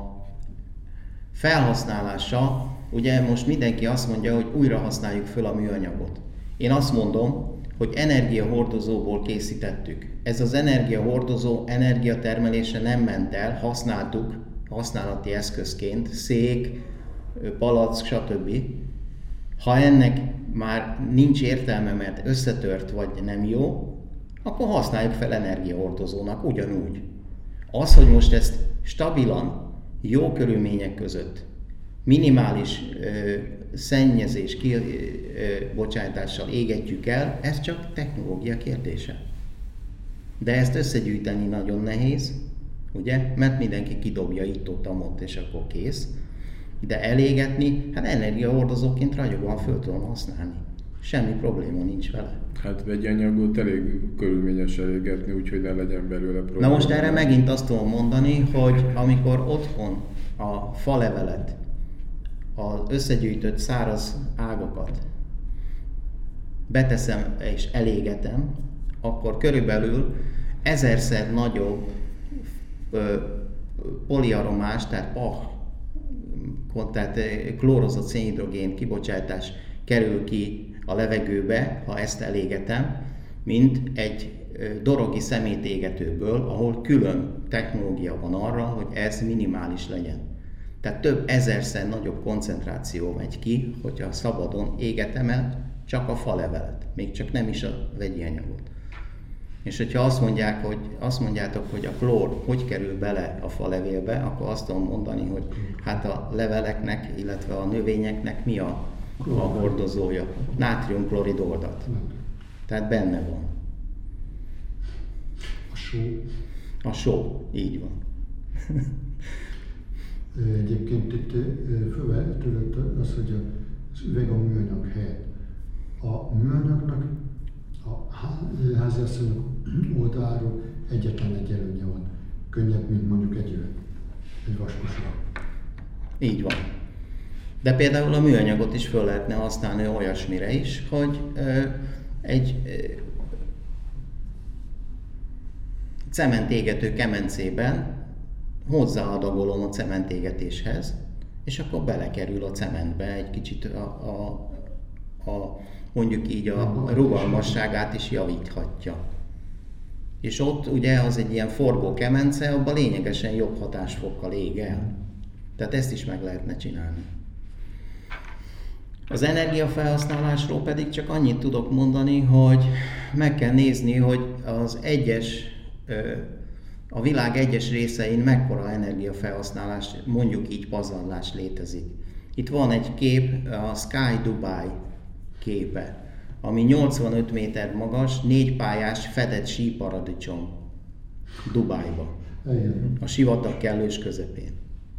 felhasználása, ugye most mindenki azt mondja, hogy újra használjuk föl a műanyagot. Én azt mondom, hogy energiahordozóból készítettük. Ez az energiahordozó energiatermelése nem ment el, használtuk használati eszközként, szék, palack, stb. Ha ennek már nincs értelme, mert összetört vagy nem jó, akkor használjuk fel energiahordozónak ugyanúgy. Az, hogy most ezt stabilan, jó körülmények között, minimális ö, szennyezés kibocsátással égetjük el, ez csak technológia kérdése. De ezt összegyűjteni nagyon nehéz, ugye? Mert mindenki kidobja itt-ott, amott, és akkor kész. De elégetni, hát energiahordozóként ragyogóan föl tudom használni. Semmi probléma nincs vele. Hát vegyi anyagot elég körülményes elégetni, úgyhogy ne legyen belőle probléma. Na most erre megint azt tudom mondani, hogy amikor otthon a falevelet, az összegyűjtött száraz ágakat beteszem és elégetem, akkor körülbelül ezerszer nagyobb ö, poliaromás, tehát pah, tehát klórozott szénhidrogén kibocsátás kerül ki a levegőbe, ha ezt elégetem, mint egy dorogi szemétégetőből, ahol külön technológia van arra, hogy ez minimális legyen. Tehát több ezerszer nagyobb koncentráció megy ki, hogyha szabadon égetem el csak a falevelet, még csak nem is a vegyi anyagot. És hogyha azt mondják, hogy, azt mondjátok, hogy a klór hogy kerül bele a falevélbe, akkor azt tudom mondani, hogy hát a leveleknek, illetve a növényeknek mi a, a hordozója? Nátriumklorid oldat. Tehát benne van. A só. A só, így van. Egyébként itt fölvetődött az, hogy az üveg a műanyag helyett. A műanyagnak a háziasszonyok oldaláról egyetlen egy előnye van. Könnyebb, mint mondjuk egy üveg, egy vaskosra. Így van. De például a műanyagot is föl lehetne használni olyasmire is, hogy ö, egy ö, cementégető kemencében hozzáadagolom a cementégetéshez, és akkor belekerül a cementbe egy kicsit a, a, a mondjuk így a rugalmasságát is javíthatja. És ott ugye az egy ilyen forgó kemence, abban lényegesen jobb hatásfokkal ég el. Tehát ezt is meg lehetne csinálni. Az energiafelhasználásról pedig csak annyit tudok mondani, hogy meg kell nézni, hogy az egyes, a világ egyes részein mekkora energiafelhasználás, mondjuk így pazarlás létezik. Itt van egy kép, a Sky Dubai képe, ami nyolcvanöt méter magas, négy pályás fedett síparadicsom Dubájban, a sivatag kellős közepén.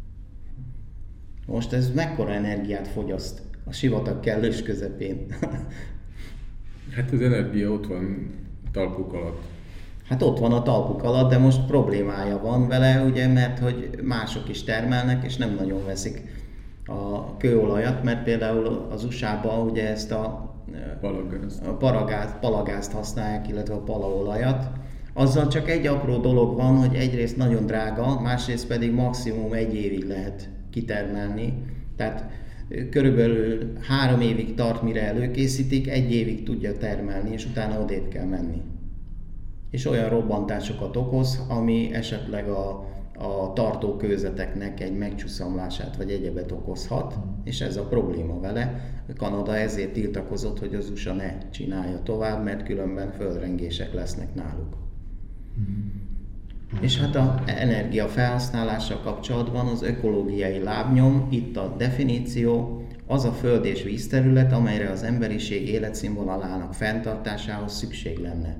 Most ez mekkora energiát fogyaszt a sivatag kellős közepén? Hát az energia ott van a talpuk alatt. Hát ott van a talpuk alatt, de most problémája van vele, ugye, mert hogy mások is termelnek, és nem nagyon veszik a kőolajat, mert például az u es á-ban ugye ezt a, Palagázt. a paragázt, palagázt használják, illetve a palaolajat. Azzal csak egy apró dolog van, hogy egyrészt nagyon drága, másrészt pedig maximum egy évig lehet kitermelni. Tehát körülbelül három évig tart, mire előkészítik, egy évig tudja termelni, és utána odébb kell menni. És olyan robbantásokat okoz, ami esetleg a, a tartókőzeteknek egy megcsúszamlását vagy egyebet okozhat, és ez a probléma vele. Kanada ezért tiltakozott, hogy az u es á ne csinálja tovább, mert különben földrengések lesznek náluk. Mm. És hát az energia felhasználással kapcsolatban az ökológiai lábnyom, itt a definíció, az a föld és vízterület, amelyre az emberiség életszínvonalának fenntartásához szükség lenne.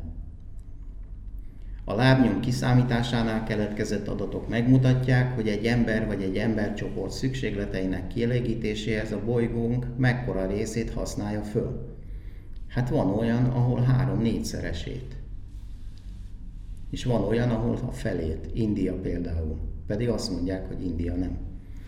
A lábnyom kiszámításánál keletkezett adatok megmutatják, hogy egy ember vagy egy embercsoport szükségleteinek kielégítéséhez a bolygónk mekkora részét használja föl. Hát van olyan, ahol három-négyszeresét. És van olyan, ahol a felét. India például. Pedig azt mondják, hogy India nem.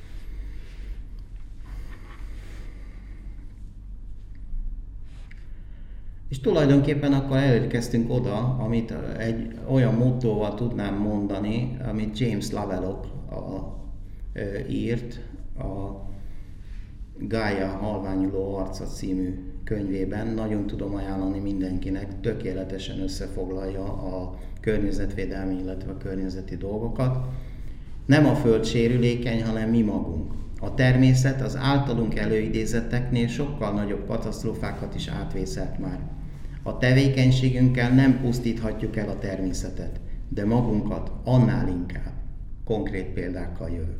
És tulajdonképpen akkor elérkeztünk oda, amit egy olyan mottóval tudnám mondani, amit James Lovelock a, a, írt a Gaia halványuló arca című könyvében. Nagyon tudom ajánlani mindenkinek, tökéletesen összefoglalja a környezetvédelmi, illetve a környezeti dolgokat. Nem a Föld sérülékeny, hanem mi magunk. A természet az általunk előidézetteknél sokkal nagyobb katasztrófákat is átvészelt már. A tevékenységünkkel nem pusztíthatjuk el a természetet, de magunkat annál inkább. Konkrét példákkal jövök.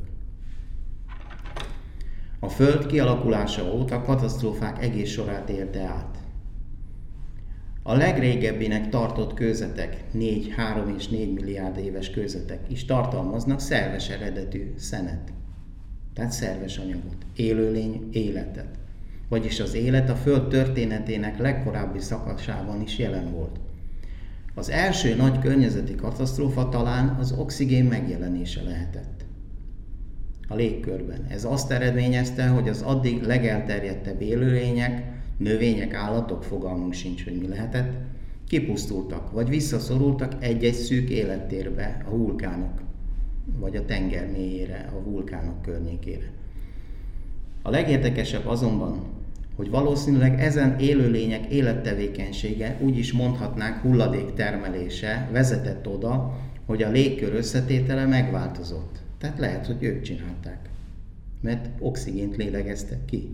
A Föld kialakulása óta katasztrófák egész sorát élte át. A legrégebbinek tartott kőzetek, négy, három és négy milliárd éves kőzetek is tartalmaznak szerves eredetű szenet, tehát szerves anyagot, élőlény életet. Vagyis az élet a Föld történetének legkorábbi szakaszában is jelen volt. Az első nagy környezeti katasztrófa talán az oxigén megjelenése lehetett a légkörben. Ez azt eredményezte, hogy az addig legelterjedtebb élőlények, növények, állatok, fogalmunk sincs, hogy mi lehetett, kipusztultak, vagy visszaszorultak egy-egy szűk élettérbe, a vulkánok, vagy a tenger mélyére, a vulkánok környékére. A legérdekesebb azonban, hogy valószínűleg ezen élőlények élettevékenysége, úgy is mondhatnánk hulladék termelése vezetett oda, hogy a légkör összetétele megváltozott. Tehát lehet, hogy ők csinálták, mert oxigént lélegeztek ki.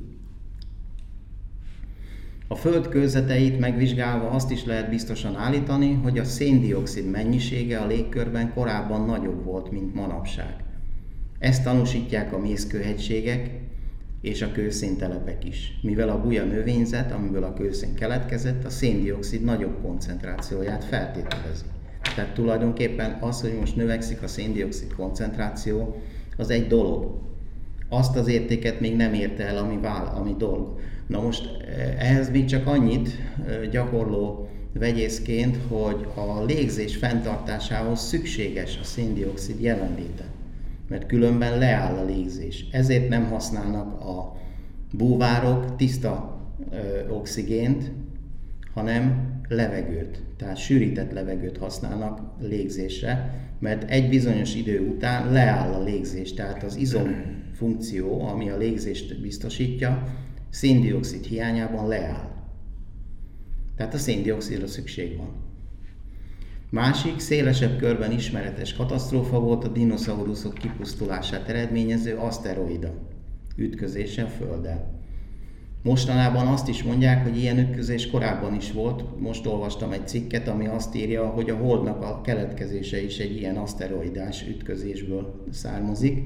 A Föld kőzeteit megvizsgálva azt is lehet biztosan állítani, hogy a szén-dioxid mennyisége a légkörben korábban nagyobb volt, mint manapság. Ezt tanúsítják a mészkőhegységek és a kőszéntelepek is, mivel a buja növényzet, amiből a kőszén keletkezett, a szén-dioxid nagyobb koncentrációját feltételezi. Tehát tulajdonképpen az, hogy most növekszik a szén-dioxid koncentráció, az egy dolog. Azt az értéket még nem érte el, ami, vál, ami dolg. Na most ehhez még csak annyit gyakorló vegyészként, hogy a légzés fenntartásához szükséges a szén-dioxid jelenléte, mert különben leáll a légzés. Ezért nem használnak a búvárok tiszta ö, oxigént, hanem levegőt, tehát sűrített levegőt használnak légzésre, mert egy bizonyos idő után leáll a légzés, tehát az izom funkció, ami a légzést biztosítja, szén-dioxid hiányában leáll. Tehát a szén-dioxidra szükség van. Másik, szélesebb körben ismeretes katasztrófa volt a dinoszauruszok kipusztulását eredményező aszteroida ütközése a Földdel. Mostanában azt is mondják, hogy ilyen ütközés korábban is volt. Most olvastam egy cikket, ami azt írja, hogy a Holdnak a keletkezése is egy ilyen aszteroidás ütközésből származik.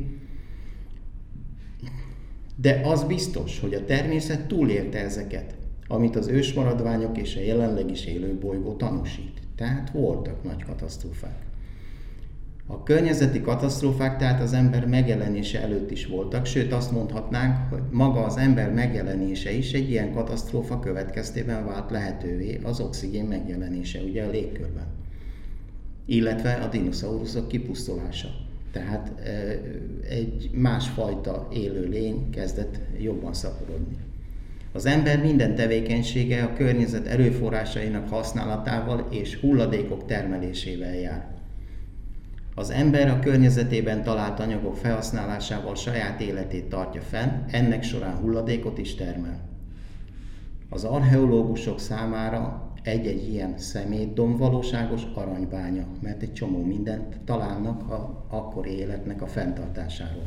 De az biztos, hogy a természet túlélte ezeket, amit az ősmaradványok és a jelenleg is élő bolygó tanúsít. Tehát voltak nagy katasztrófák. A környezeti katasztrófák tehát az ember megjelenése előtt is voltak, sőt azt mondhatnánk, hogy maga az ember megjelenése is egy ilyen katasztrófa következtében vált lehetővé, az oxigén megjelenése ugye a légkörben. Illetve a dinoszauruszok kipusztulása. Tehát egy másfajta élőlény kezdett jobban szaporodni. Az ember minden tevékenysége a környezet erőforrásainak használatával és hulladékok termelésével jár. Az ember a környezetében talált anyagok felhasználásával saját életét tartja fenn, ennek során hulladékot is termel. Az archeológusok számára egy-egy ilyen szemétdomb valóságos aranybánya, mert egy csomó mindent találnak a akkori életnek a fenntartásáról.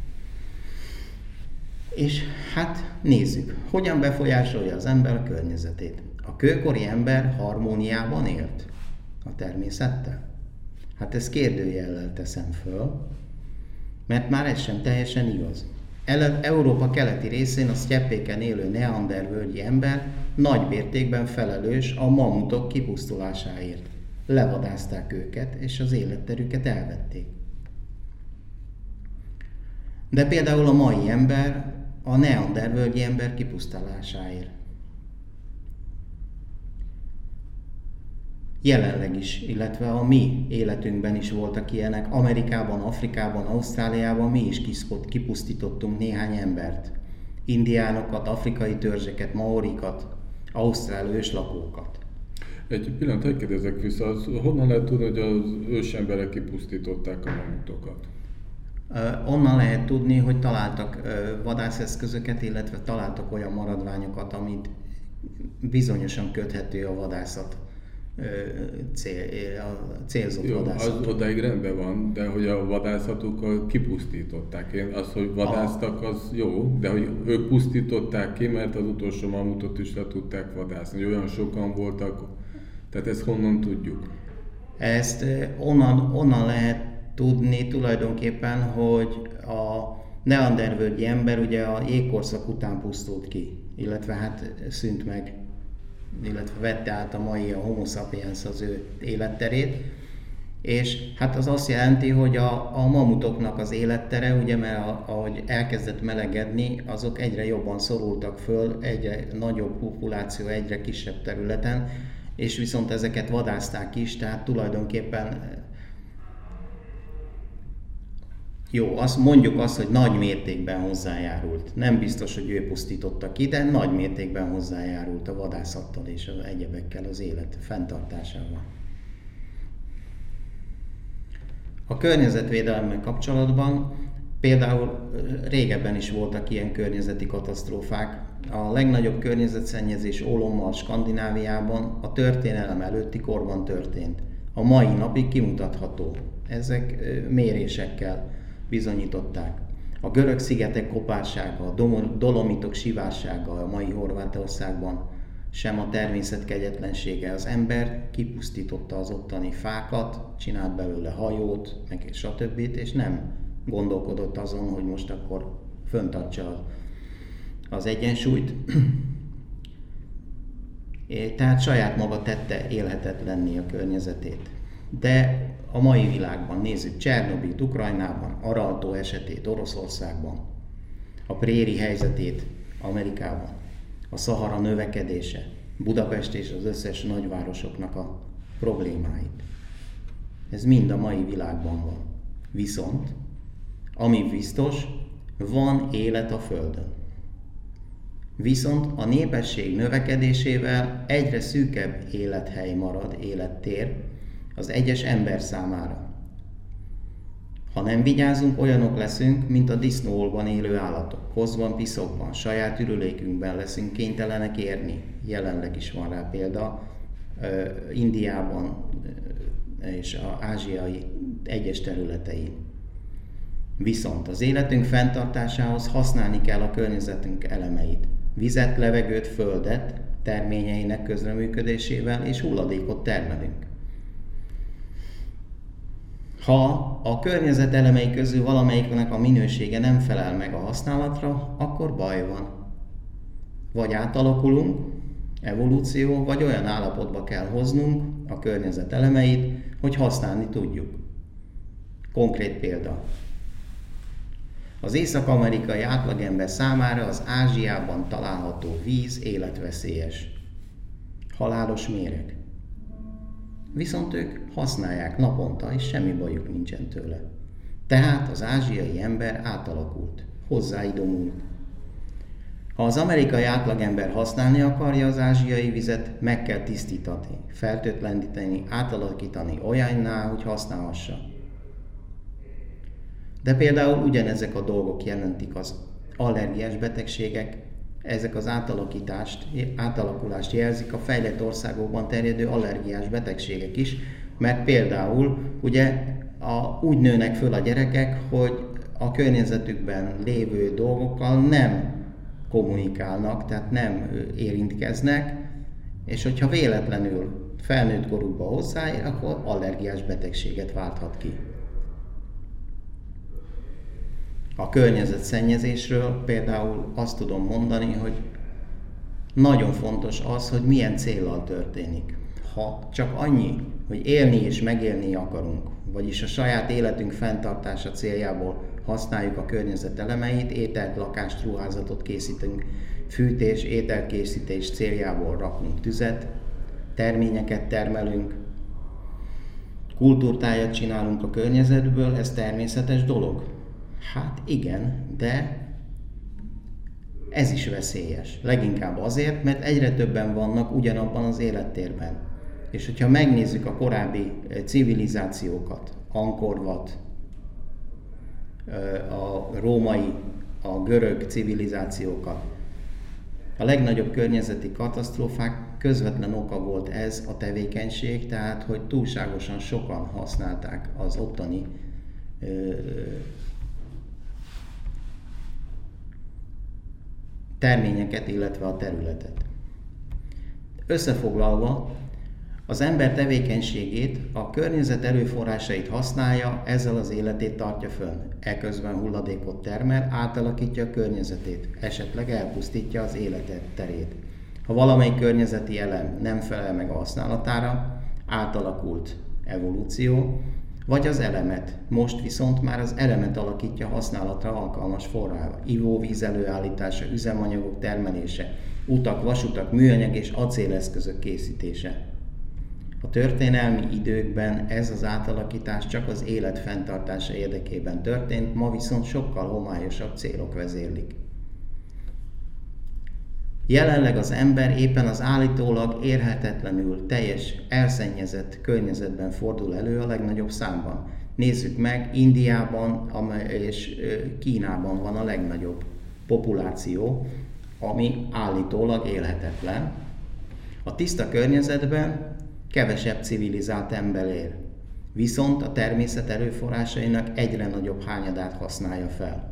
És hát nézzük, hogyan befolyásolja az ember a környezetét. A kőkori ember harmóniában élt a természettel? Hát ezt kérdőjellel teszem föl, mert már ez sem teljesen igaz. Európa keleti részén a sztyeppéken élő neandervölgyi ember nagy mértékben felelős a mamutok kipusztulásáért. Levadázták őket, és az életterüket elvették. De például a mai ember a neandervölgyi ember kipusztulásáért. Jelenleg is, illetve a mi életünkben is voltak ilyenek. Amerikában, Afrikában, Ausztráliában mi is kipusztítottunk néhány embert. Indiánokat, afrikai törzseket, maorikat, ausztrál őslakókat. Egy pillanat, hogy kérdezek vissza, az, honnan lehet tudni, hogy az ősemberek kipusztították a mamutokat? Uh, onnan lehet tudni, hogy találtak uh, vadászeszközöket, illetve találtak olyan maradványokat, amit bizonyosan köthető a vadászat. Cél, a célzott Jó, vadászat. Az odáig rendben van, de hogy a vadászatukkal kipusztították. Én az, hogy vadásztak, az jó, de hogy ők pusztították ki, mert az utolsó mamutot is le tudták vadászni. Olyan sokan voltak, tehát ezt honnan tudjuk? Ezt onnan, onnan lehet tudni tulajdonképpen, hogy a neandervölgyi ember ugye a jégkorszak után pusztult ki, illetve hát szűnt meg, illetve vette át a mai a Homo sapiens az ő életterét, és hát az azt jelenti, hogy a, a mamutoknak az élettere, ugye, mert a, ahogy elkezdett melegedni, azok egyre jobban szorultak föl, egyre nagyobb populáció, egyre kisebb területen, és viszont ezeket vadázták is, tehát tulajdonképpen jó, azt mondjuk azt, hogy nagy mértékben hozzájárult. Nem biztos, hogy ő pusztította ki, de nagy mértékben hozzájárult a vadászattal és az egyebekkel az élet fenntartásával. A környezetvédelemmel kapcsolatban például régebben is voltak ilyen környezeti katasztrófák. A legnagyobb környezetszennyezés ólommal Skandináviában a történelem előtti korban történt. A mai napig kimutatható. Ezek mérésekkel bizonyították. A görög szigetek kopársága, a dolomitok sivársága a mai Horvátországban, sem a természet kegyetlensége. Az ember kipusztította az ottani fákat, csinált belőle hajót, meg stb. És nem gondolkodott azon, hogy most akkor föntartsa az egyensúlyt. Tehát saját maga tette élhetetlenné a környezetét. De a mai világban nézzük Csernobilt Ukrajnában, Araltó esetét Oroszországban, a préri helyzetét Amerikában, a Szahara növekedése, Budapest és az összes nagyvárosoknak a problémáit. Ez mind a mai világban van. Viszont, ami biztos, van élet a Földön. Viszont a népesség növekedésével egyre szűkebb élethely marad, élettér az egyes ember számára. Ha nem vigyázunk, olyanok leszünk, mint a disznóolban élő állatok. Hozban, piszokban, saját ürülékünkben leszünk kénytelenek érni. Jelenleg is van rá példa Indiában és az ázsiai egyes területein. Viszont az életünk fenntartásához használni kell a környezetünk elemeit. Vizet, levegőt, földet terményeinek közreműködésével és hulladékot termelünk. Ha a környezet elemei közül valamelyiknek a minősége nem felel meg a használatra, akkor baj van. Vagy átalakulunk, evolúció, vagy olyan állapotba kell hoznunk a környezet elemeit, hogy használni tudjuk. Konkrét példa. Az észak-amerikai átlagember számára az Ázsiában található víz életveszélyes. Halálos méreg. Viszont ők használják naponta, és semmi bajuk nincsen tőle. Tehát az ázsiai ember átalakult, hozzáidomult. Ha az amerikai átlagember használni akarja az ázsiai vizet, meg kell tisztítani, fertőtleníteni, átalakítani olyanná, hogy használhassa. De például ugyanezek a dolgok jelentik az allergiás betegségek, ezek az átalakítást, átalakulást jelzik a fejlett országokban terjedő allergiás betegségek is, mert például ugye a, úgy nőnek föl a gyerekek, hogy a környezetükben lévő dolgokkal nem kommunikálnak, tehát nem érintkeznek, és hogyha véletlenül felnőtt korukba hozzáér, akkor allergiás betegséget válthat ki. A környezetszennyezésről például azt tudom mondani, hogy nagyon fontos az, hogy milyen céllal történik. Ha csak annyi, hogy élni és megélni akarunk, vagyis a saját életünk fenntartása céljából használjuk a környezet elemeit, ételt, lakást, ruházatot készítünk, fűtés, ételkészítés céljából rakunk tüzet, terményeket termelünk, kultúrtájat csinálunk a környezetből, ez természetes dolog? Hát igen, de ez is veszélyes. Leginkább azért, mert egyre többen vannak ugyanabban az élettérben. És hogyha megnézzük a korábbi civilizációkat, Angkor Wat, a római, a görög civilizációkat, a legnagyobb környezeti katasztrófák közvetlen oka volt ez a tevékenység, tehát hogy túlságosan sokan használták az ottani terményeket, illetve a területet. Összefoglalva, az ember tevékenységét, a környezet erőforrásait használja, ezzel az életét tartja fönn. Eközben hulladékot termel, átalakítja a környezetét, esetleg elpusztítja az életet terét. Ha valamelyik környezeti elem nem felel meg a használatára, átalakult evolúció, vagy az elemet. Most viszont már az elemet alakítja használatra alkalmas forrává. Ivóvíz előállítása, üzemanyagok termelése, utak, vasutak, műanyag és acéleszközök készítése. A történelmi időkben ez az átalakítás csak az élet fenntartása érdekében történt, ma viszont sokkal homályosabb célok vezérlik. Jelenleg az ember éppen az állítólag érhetetlenül teljes, elszennyezett környezetben fordul elő a legnagyobb számban. Nézzük meg, Indiában és Kínában van a legnagyobb populáció, ami állítólag élhetetlen. A tiszta környezetben kevesebb civilizált ember él, viszont a természet erőforrásainak egyre nagyobb hányadát használja fel.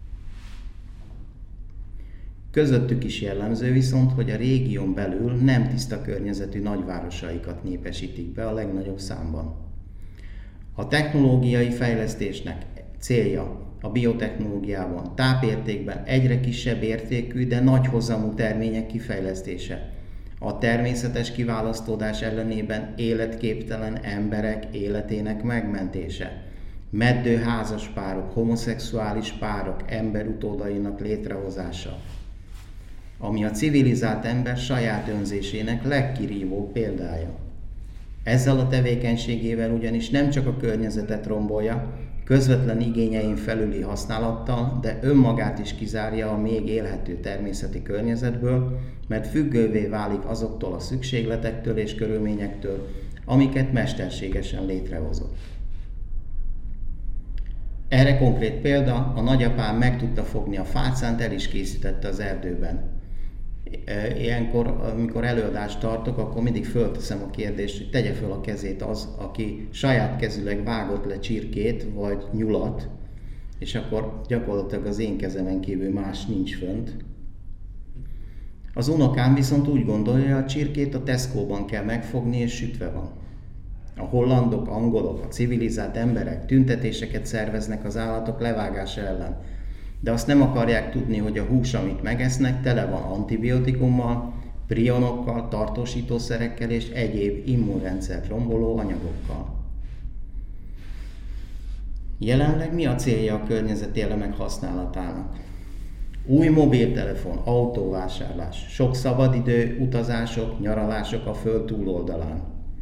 Közöttük is jellemző viszont, hogy a régión belül nem tiszta környezetű nagyvárosaikat népesítik be a legnagyobb számban. A technológiai fejlesztésnek célja a biotechnológiában, tápértékben egyre kisebb értékű, de nagy hozamú termények kifejlesztése. A természetes kiválasztódás ellenében életképtelen emberek életének megmentése. Meddő házaspárok, homoszexuális párok emberutódainak létrehozása, ami a civilizált ember saját önzésének legkirívóbb példája. Ezzel a tevékenységével ugyanis nem csak a környezetet rombolja, közvetlen igényein felüli használattal, de önmagát is kizárja a még élhető természeti környezetből, mert függővé válik azoktól a szükségletektől és körülményektől, amiket mesterségesen létrehozott. Erre konkrét példa, a nagyapám meg tudta fogni a fácánt, el is készítette az erdőben. Ilyenkor, amikor előadást tartok, akkor mindig fölteszem a kérdést, hogy tegye föl a kezét az, aki saját kezüleg vágott le csirkét vagy nyulat, és akkor gyakorlatilag az én kezemen kívül más nincs fönt. Az unokám viszont úgy gondolja, hogy a csirkét a Tesco-ban kell megfogni, és sütve van. A hollandok, angolok, a civilizált emberek tüntetéseket szerveznek az állatok levágása ellen, de azt nem akarják tudni, hogy a hús, amit megesznek, tele van antibiotikummal, prionokkal, tartósítószerekkel és egyéb immunrendszert romboló anyagokkal. Jelenleg mi a célja a környezeti elemek használatának? Új mobiltelefon, autóvásárlás, sok szabadidő, utazások, nyaralások a föld túloldalán.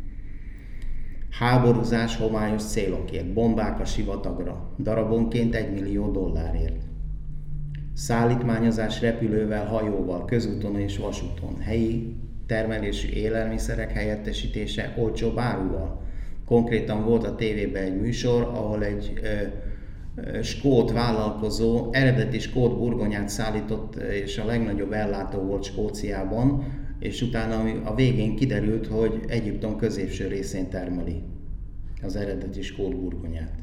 Háborúzás homályos célokért, bombák a sivatagra, darabonként egy millió dollárért. Szállítmányozás repülővel, hajóval, közúton és vasúton, helyi termelésű élelmiszerek helyettesítése olcsóbb áruval. Konkrétan volt a tévében egy műsor, ahol egy ö, skót vállalkozó eredeti skót burgonyát szállított, és a legnagyobb ellátó volt Skóciában, és utána a végén kiderült, hogy Egyiptom középső részén termeli az eredeti skót burgonyát.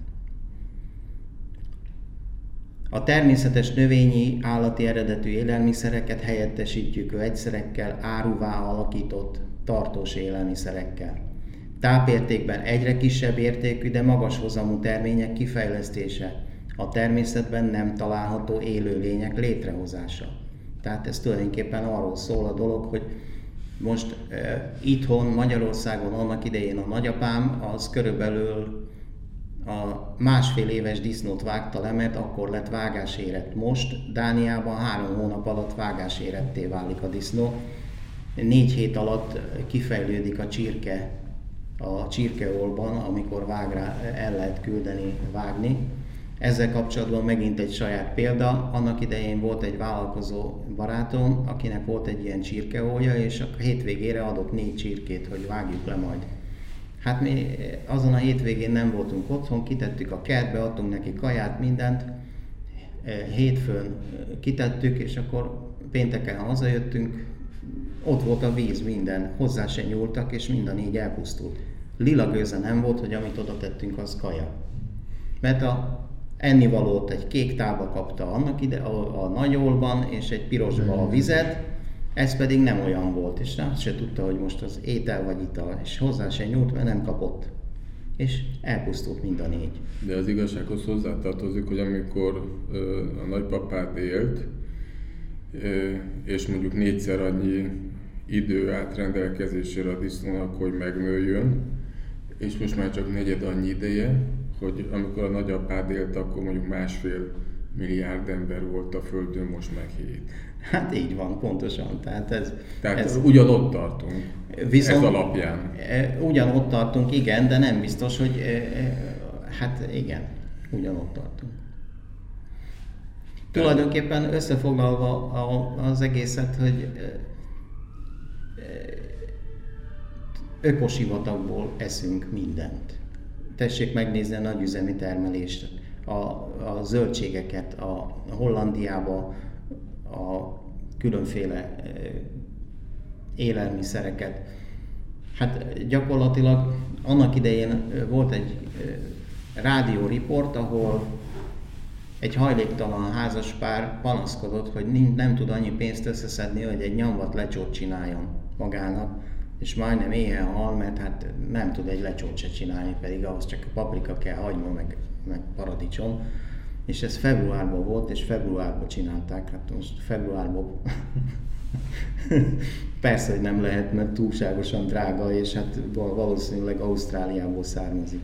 A természetes növényi, állati eredetű élelmiszereket helyettesítjük vegyszerekkel, áruvá alakított, tartós élelmiszerekkel. Tápértékben egyre kisebb értékű, de magas hozamú termények kifejlesztése, a természetben nem található élőlények létrehozása. Tehát ez tulajdonképpen arról szól a dolog, hogy most e, itthon, Magyarországon annak idején a nagyapám az körülbelül a másfél éves disznót vágta le, mert akkor lett vágásérett. Most Dániában három hónap alatt vágáséretté válik a disznó. Négy hét alatt kifejlődik a csirke a csirkeolban, amikor vág rá, el lehet küldeni, vágni. Ezzel kapcsolatban megint egy saját példa. Annak idején volt egy vállalkozó barátom, akinek volt egy ilyen csirkeolja, és a hétvégére adott négy csirkét, hogy vágjuk le majd. Hát mi azon a hétvégén nem voltunk otthon, kitettük a kertbe, adtunk neki kaját, mindent. Hétfőn kitettük, és akkor pénteken hazajöttünk, ott volt a víz, minden, hozzá se nyúltak, és mind a négy elpusztult. Lila gőze nem volt, hogy amit oda tettünk, az kaja. Mert a ennivalót egy kék tálba kapta annak ide, a, a nagyolban, és egy pirosba a vizet, ez pedig nem olyan volt, és azt se tudta, hogy most az étel vagy ital, és hozzá se nyúlt, mert nem kapott. És elpusztult mind a négy. De az igazsághoz hozzátartozik, hogy amikor ö, a nagypapád élt, ö, és mondjuk négyszer annyi idő állt rendelkezésére a disznónak, hogy megnőjön, és most már csak negyed annyi ideje, hogy amikor a nagyapád élt, akkor mondjuk másfél milliárd ember volt a Földön, most meg hét. Hát így van, pontosan. Tehát, ez, Tehát ez, ugyanott tartunk, viszont, ez alapján. Ugyanott tartunk, igen, de nem biztos, hogy hát igen, ugyanott tartunk. Tulajdonképpen összefoglalva az egészet, hogy ökosivatagból eszünk mindent. Tessék megnézni a nagyüzemi termelést, a, a zöldségeket, a Hollandiába, a különféle élelmiszereket. Hát gyakorlatilag annak idején volt egy rádióriport, ahol egy hajléktalan házaspár panaszkodott, hogy nem tud annyi pénzt összeszedni, hogy egy nyomvat lecsót csináljon magának, és majdnem éhen hal, mert hát nem tud egy lecsót se csinálni, pedig ahhoz csak a paprika kell, hagyma, meg, meg paradicsom. És ez februárban volt, és februárban csinálták, hát most februárban persze, hogy nem lehet, mert túlságosan drága, és hát valószínűleg Ausztráliából származik.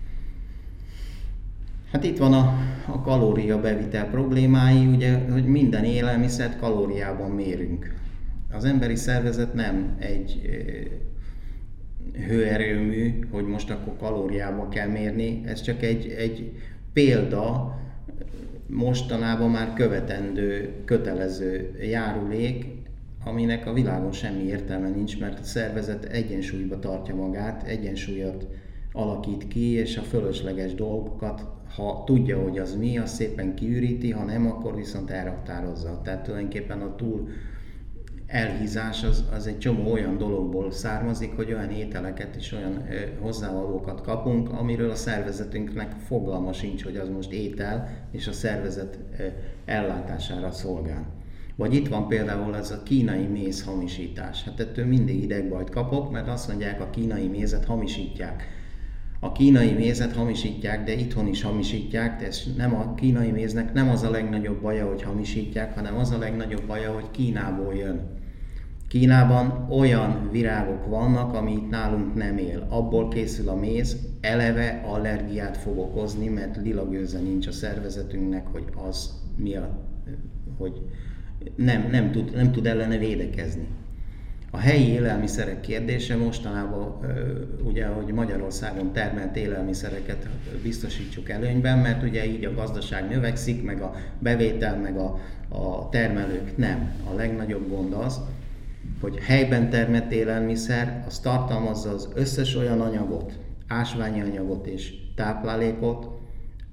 Hát itt van a, a kalóriabevitel problémái, ugye, hogy minden élelmiszert kalóriában mérünk. Az emberi szervezet nem egy e, hőerőmű, hogy most akkor kalóriában kell mérni, ez csak egy, egy példa, mostanában már követendő, kötelező járulék, aminek a világon semmi értelme nincs, mert a szervezet egyensúlyba tartja magát, egyensúlyot alakít ki, és a fölösleges dolgokat, ha tudja, hogy az mi, az szépen kiüríti, ha nem, akkor viszont elraktározza. Tehát tulajdonképpen a túl elhízás az, az egy csomó olyan dologból származik, hogy olyan ételeket és olyan ö, hozzávalókat kapunk, amiről a szervezetünknek fogalma sincs, hogy az most étel, és a szervezet ö, ellátására szolgál. Vagy itt van például ez a kínai méz hamisítás. Hát ettől mindig idegbajt kapok, mert azt mondják, a kínai mézet hamisítják. A kínai mézet hamisítják, de itthon is hamisítják, de ez nem a kínai méznek nem az a legnagyobb baja, hogy hamisítják, hanem az a legnagyobb baja, hogy Kínából jön. Kínában olyan virágok vannak, ami itt nálunk nem él. Abból készül a méz, eleve allergiát fog okozni, mert lila gőze nincs a szervezetünknek, hogy az mi a, hogy nem, nem, tud, nem tud ellene védekezni. A helyi élelmiszerek kérdése mostanában, ugye, hogy Magyarországon termelt élelmiszereket biztosítsuk előnyben, mert ugye így a gazdaság növekszik, meg a bevétel, meg a, a termelők nem. A legnagyobb gond az, hogy helyben termelt élelmiszer, az tartalmazza az összes olyan anyagot, ásványi anyagot és táplálékot,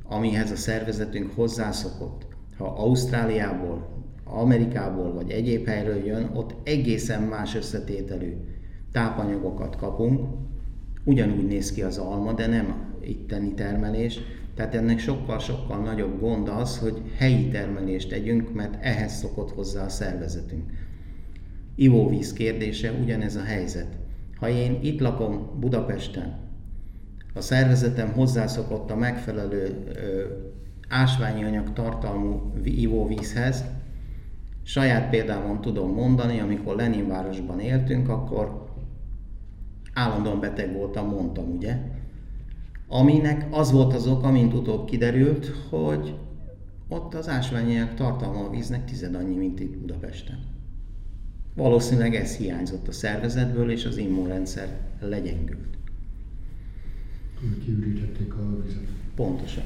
amihez a szervezetünk hozzászokott. Ha Ausztráliából, Amerikából vagy egyéb helyről jön, ott egészen más összetételű tápanyagokat kapunk. Ugyanúgy néz ki az alma, de nem itteni termelés. Tehát ennek sokkal-sokkal nagyobb gond az, hogy helyi termelést tegyünk, mert ehhez szokott hozzá a szervezetünk. Ivóvíz kérdése ugyanez a helyzet. Ha én itt lakom Budapesten, a szervezetem hozzászokott a megfelelő ö, ásványi anyag tartalmú ivóvízhez, saját példámon tudom mondani, amikor Leninvárosban éltünk, akkor állandóan beteg voltam, mondtam, ugye? Aminek az volt az oka, mint utóbb kiderült, hogy ott az ásványi anyag tartalma a víznek tized annyi, mint itt Budapesten. Valószínűleg ez hiányzott a szervezetből, és az immunrendszer legyengült. Kiürítették a vizet. Pontosan.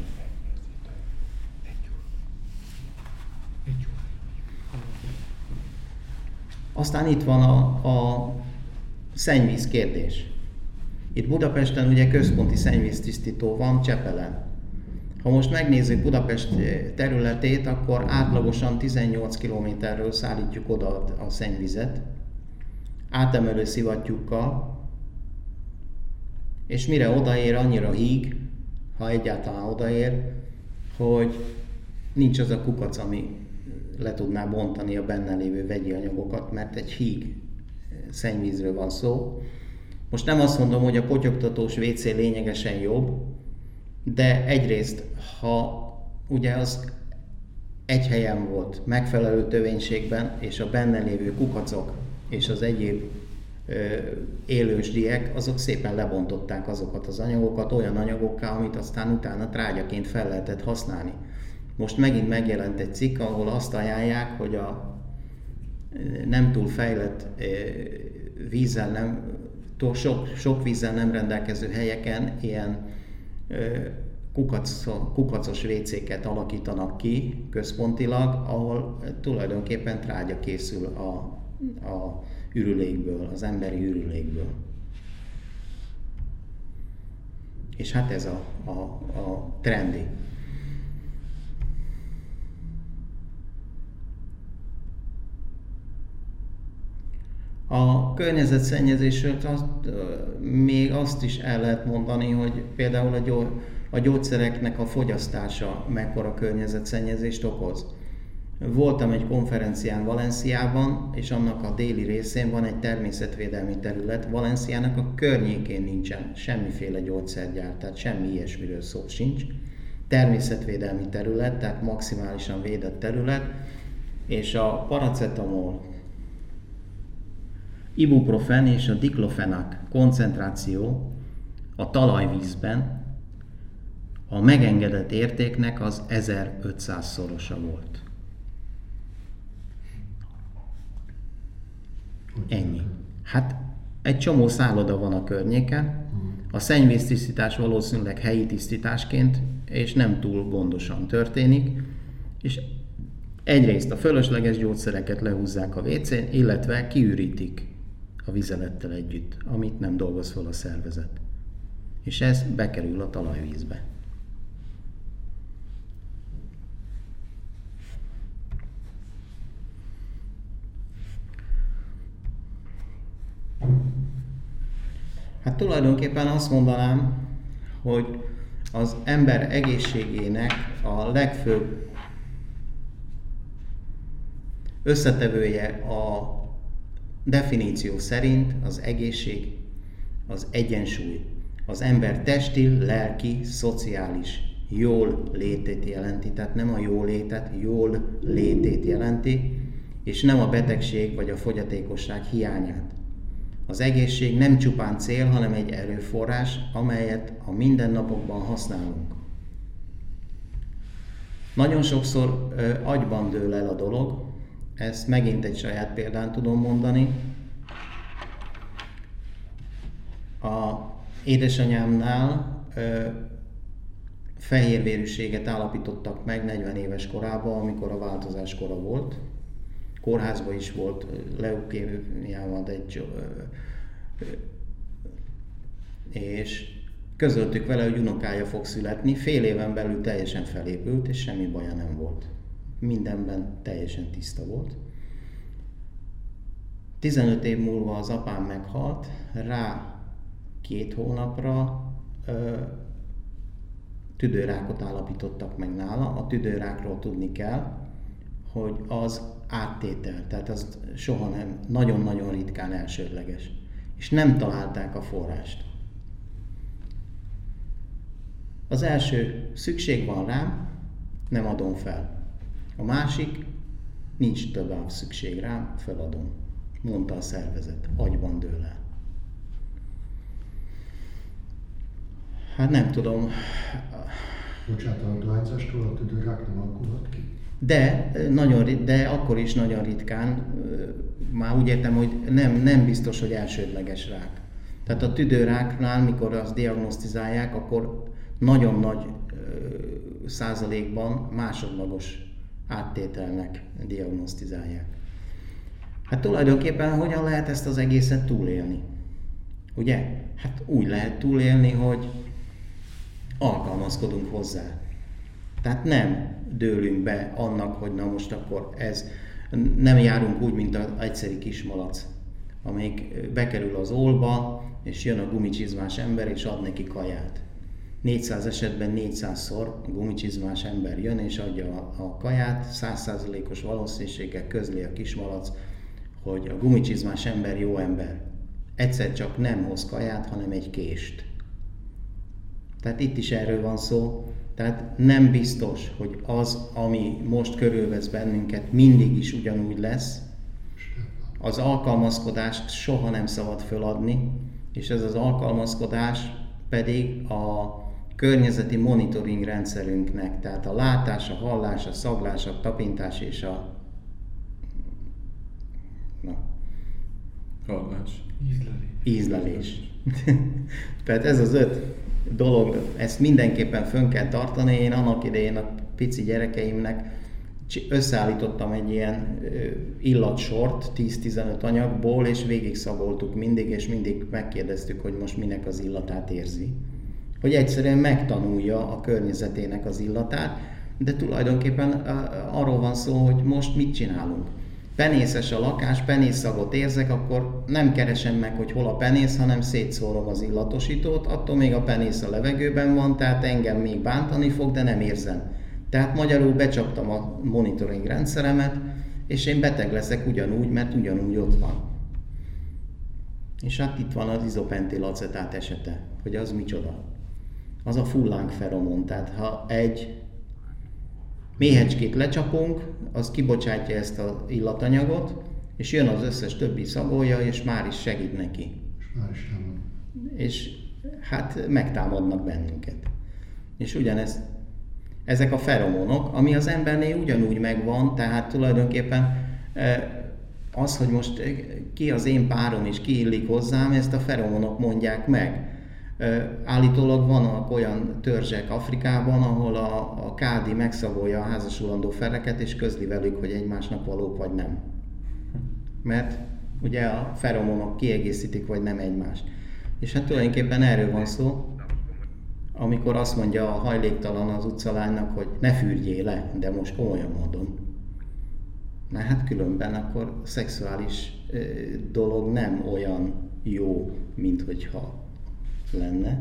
Aztán itt van a, a szennyvíz kérdés. Itt Budapesten ugye központi szennyvíztisztító van Csepelen. Ha most megnézzük Budapest területét, akkor átlagosan tizennyolc kilométerről szállítjuk oda a szennyvizet, átemelő szivattyúkkal, és mire odaér, annyira híg, ha egyáltalán odaér, hogy nincs az a kukac, ami le tudná bontani a benne lévő vegyi anyagokat, mert egy híg szennyvízről van szó. Most nem azt mondom, hogy a potyogtatós vé cé lényegesen jobb, de egyrészt, ha ugye az egy helyen volt, megfelelő tövénységben, és a benne lévő kukacok és az egyéb ö, élősdiek, azok szépen lebontották azokat az anyagokat olyan anyagokká, amit aztán utána trágyaként fel lehetett használni. Most megint megjelent egy cikk, ahol azt ajánlják, hogy a nem túl fejlett vízzel nem, sok, sok vízzel nem rendelkező helyeken ilyen kukac, kukacos vécéket alakítanak ki központilag, ahol tulajdonképpen trágya készül a, a ürülékből, az emberi ürülékből. És hát ez a, a, a trendi. A környezetszennyezésről azt, még azt is el lehet mondani, hogy például a, gyó, a gyógyszereknek a fogyasztása mekkora környezetszennyezést okoz. Voltam egy konferencián Valenciában, és annak a déli részén van egy természetvédelmi terület. Valenciának a környékén nincsen semmiféle gyógyszergyár, tehát semmi ilyesmiről szó sincs. Természetvédelmi terület, tehát maximálisan védett terület, és a paracetamol, ibuprofen és a diklofenak koncentráció a talajvízben a megengedett értéknek az ezerötszáz szorosa volt. Ennyi. Hát egy csomó szálloda van a környéken, a szennyvíztisztítás valószínűleg helyi tisztításként és nem túl gondosan történik, és egyrészt a fölösleges gyógyszereket lehúzzák a vécén, illetve kiürítik a vizelettel együtt, amit nem dolgoz fel a szervezet. És ez bekerül a talajvízbe. Hát tulajdonképpen azt mondanám, hogy az ember egészségének a legfőbb összetevője a definíció szerint az egészség, az egyensúly. Az ember testi, lelki, szociális jól létét jelenti, tehát nem a jólétet, jól létét jelenti, és nem a betegség vagy a fogyatékosság hiányát. Az egészség nem csupán cél, hanem egy erőforrás, amelyet a mindennapokban használunk. Nagyon sokszor ö, agyban dől el a dolog, ezt megint egy saját példán tudom mondani. A édesanyámnál ö, fehérvérűséget állapítottak meg negyven éves korában, amikor a változás kora volt. Kórházban is volt, leukémiával, egy, ö, ö, és Közöltük vele, hogy unokája fog születni, fél éven belül teljesen felépült, és semmi baja nem volt. Mindenben teljesen tiszta volt. tizenöt év múlva az apám meghalt, rá két hónapra ö, tüdőrákot állapítottak meg nála. A tüdőrákról tudni kell, hogy az áttétel, tehát az soha nem, nagyon-nagyon ritkán elsődleges. És nem találták a forrást. Az első, szükség van rám, nem adom fel. A másik, nincs tovább szükség rám, feladom. Mondta a szervezet, agyban dől el. Hát nem tudom. Bocsánat, a dohányzástól a tüdőrák nem alakulhat ki? De, nagyon, de akkor is nagyon ritkán, már úgy értem, hogy nem, nem biztos, hogy elsődleges rák. Tehát a tüdőráknál, mikor azt diagnosztizálják, akkor nagyon nagy százalékban másodlagos áttételnek diagnosztizálják. Hát tulajdonképpen hogyan lehet ezt az egészet túlélni? Ugye? Hát úgy lehet túlélni, hogy alkalmazkodunk hozzá. Tehát nem dőlünk be annak, hogy na most akkor ez, nem járunk úgy, mint az egyszeri kismalac, amelyik bekerül az ólba, és jön a gumicsizmás ember, és ad neki kaját. négyszáz esetben négyszázszor a gumicsizmás ember jön, és adja a, a kaját, száz százalékos valószínűséggel közli a kismalac, hogy a gumicsizmás ember jó ember. Egyszer csak nem hoz kaját, hanem egy kést. Tehát itt is erről van szó. Tehát nem biztos, hogy az, ami most körülvesz bennünket, mindig is ugyanúgy lesz. Az alkalmazkodást soha nem szabad föladni, és ez az alkalmazkodás pedig a környezeti monitoring rendszerünknek, tehát a látás, a hallás, a szaglás, a tapintás és a na, Hallás. Ízlelés. ízlelés. Tehát ez az öt dolog, ezt mindenképpen fönn kell tartani. Én annak idején a pici gyerekeimnek összeállítottam egy ilyen illatsort tíz-tizenöt anyagból, és végig szagoltuk mindig, és mindig megkérdeztük, hogy most minek az illatát érzi. Hogy egyszerűen megtanulja a környezetének az illatát, de tulajdonképpen arról van szó, hogy most mit csinálunk. Penészes a lakás, penészszagot érzek, akkor nem keresem meg, hogy hol a penész, hanem szétszórom az illatosítót, attól még a penész a levegőben van, tehát engem még bántani fog, de nem érzem. Tehát magyarul becsaptam a monitoring rendszeremet, és én beteg leszek ugyanúgy, mert ugyanúgy ott van. És hát itt van az izopentilacetát esete, hogy az micsoda. Az a fullánk feromon, tehát ha egy méhecskét lecsapunk, az kibocsátja ezt az illatanyagot, és jön az összes többi szagolja, és már is segít neki. És már is támad. És hát megtámadnak bennünket. És ugyanez, ezek a feromonok, ami az embernél ugyanúgy megvan, tehát tulajdonképpen az, hogy most ki az én párom és ki illik hozzám, ezt a feromonok mondják meg. Állítólag vannak olyan törzsek Afrikában, ahol a, a kádi megszagolja a házasulandó feleket, és közli velük, hogy egymásnak valók vagy nem. Mert ugye a feromonok kiegészítik, vagy nem egymást. És hát tulajdonképpen erről van szó, amikor azt mondja a hajléktalan az utcalánynak, hogy ne fürgyél le, de most komolyan mondom. Mert hát különben akkor a szexuális ö, dolog nem olyan jó, mint hogyha lenne.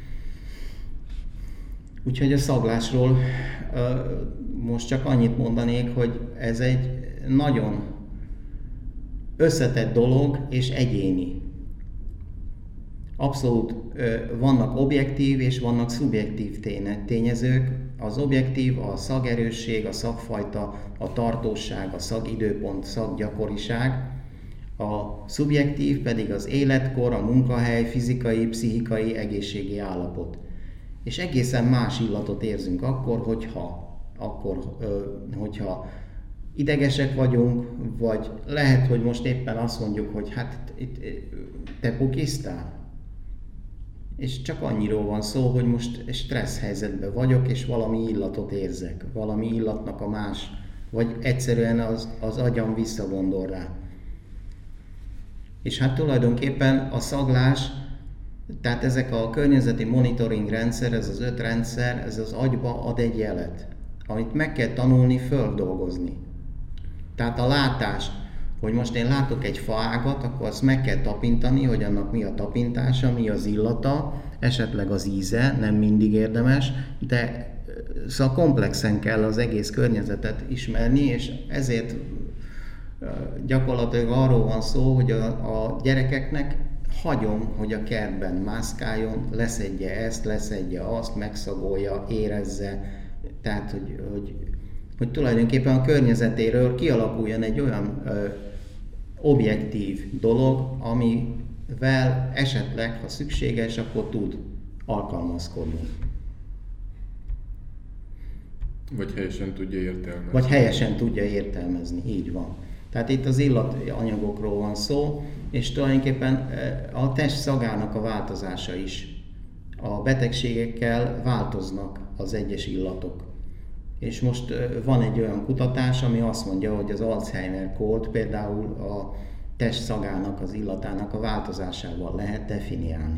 Úgyhogy a szaglásról ö, most csak annyit mondanék, hogy ez egy nagyon összetett dolog és egyéni. Abszolút ö, vannak objektív és vannak szubjektív tényezők. Az objektív a szagerősség, a szagfajta, a tartóság, a szagidőpont, szaggyakoriság. A szubjektív pedig az életkor, a munkahely, fizikai, pszichikai, egészségi állapot. És egészen más illatot érzünk akkor, hogyha, akkor, ö, hogyha idegesek vagyunk, vagy lehet, hogy most éppen azt mondjuk, hogy hát itt, te pukisztál. És csak annyiról van szó, hogy most stressz helyzetben vagyok, és valami illatot érzek, valami illatnak a más, vagy egyszerűen az, az agyam visszagondol rá. És hát tulajdonképpen a szaglás Tehát ezek a környezeti monitoring rendszer, ez az öt rendszer, ez az agyba ad egy jelet, amit meg kell tanulni földolgozni. Tehát a látás, hogy most én látok egy faágat, akkor azt meg kell tapintani, hogy annak mi a tapintása, mi az illata, esetleg az íze, nem mindig érdemes, de szóval komplexen kell az egész környezetet ismerni, és ezért gyakorlatilag arról van szó, hogy a, a gyerekeknek hagyom, hogy a kertben mászkáljon, leszedje ezt, leszedje azt, megszagolja, érezze, tehát hogy, hogy, hogy tulajdonképpen a környezetéről kialakuljon egy olyan ö, objektív dolog, amivel esetleg, ha szükséges, akkor tud alkalmazkodni. Vagy helyesen tudja értelmezni. Vagy helyesen tudja értelmezni, így van. Tehát itt az illatanyagokról van szó, és tulajdonképpen a test szagának a változása is. A betegségekkel változnak az egyes illatok. És most van egy olyan kutatás, ami azt mondja, hogy az Alzheimer-kórt például a test szagának, az illatának a változásával lehet definiálni.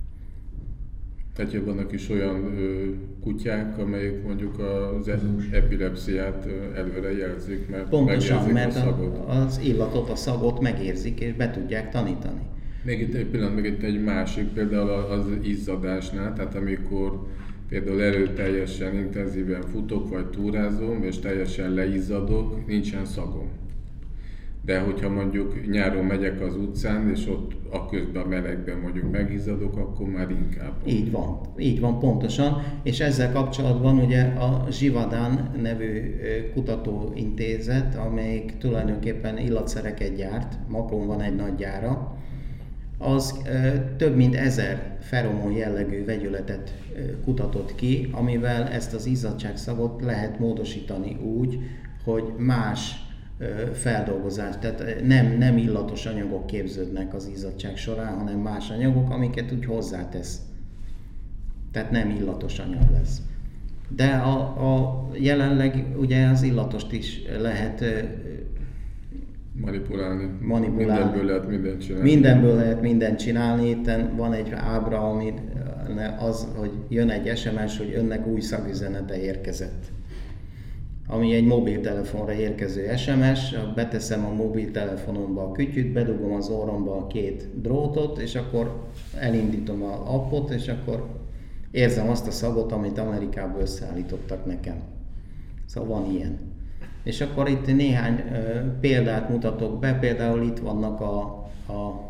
Tehát vannak is olyan ö, kutyák, amelyek mondjuk az epilepsziát előre jelzik, mert pontosan, mert a szagot. Az illatot, a szagot megérzik és be tudják tanítani. Még itt egy pillanat, még itt egy másik, például az izzadásnál, tehát amikor például erőteljesen, intenzíven futok vagy túrázom, és teljesen leizzadok, nincsen szagom. De hogyha mondjuk nyáron megyek az utcán, és ott aközben a melegben mondjuk megizzadok, akkor már inkább. Így van, így van pontosan, és ezzel kapcsolatban ugye a Zsivadán nevű kutatóintézet, amelyik tulajdonképpen illatszereket gyárt, Makón van egy nagy gyára, az több mint ezer feromon jellegű vegyületet kutatott ki, amivel ezt az izzadságszagot lehet módosítani úgy, hogy más feldolgozás, tehát nem, nem illatos anyagok képződnek az izzadság során, hanem más anyagok, amiket úgy hozzátesz. Tehát nem illatos anyag lesz. De a, a jelenleg ugye az illatost is lehet manipulálni. manipulálni. Mindenből lehet mindent csinálni. Mindenből lehet mindent csinálni. Itt van egy ábra, ami az, hogy jön egy es em es, hogy önnek új szaküzenete érkezett. Ami egy mobiltelefonra érkező es em es, beteszem a mobiltelefonomba a kütyüt, bedugom az orromba a két drótot, és akkor elindítom az appot, és akkor érzem azt a szagot, amit Amerikából összeállítottak nekem. Szóval van ilyen. És akkor itt néhány ö, példát mutatok be, például itt vannak a, a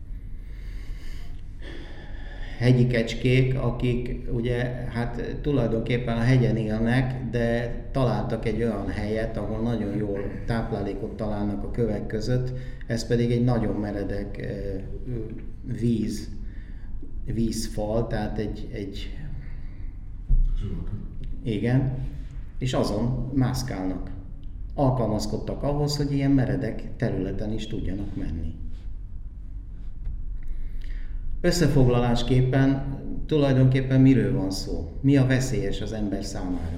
hegyi kecskék, akik ugye hát tulajdonképpen a hegyen élnek, de találtak egy olyan helyet, ahol nagyon jól táplálékot találnak a kövek között, ez pedig egy nagyon meredek víz, vízfal, tehát egy, egy igen, és azon mászkálnak. Alkalmazkodtak ahhoz, hogy ilyen meredek területen is tudjanak menni. Összefoglalásképpen tulajdonképpen miről van szó? Mi a veszélyes az ember számára?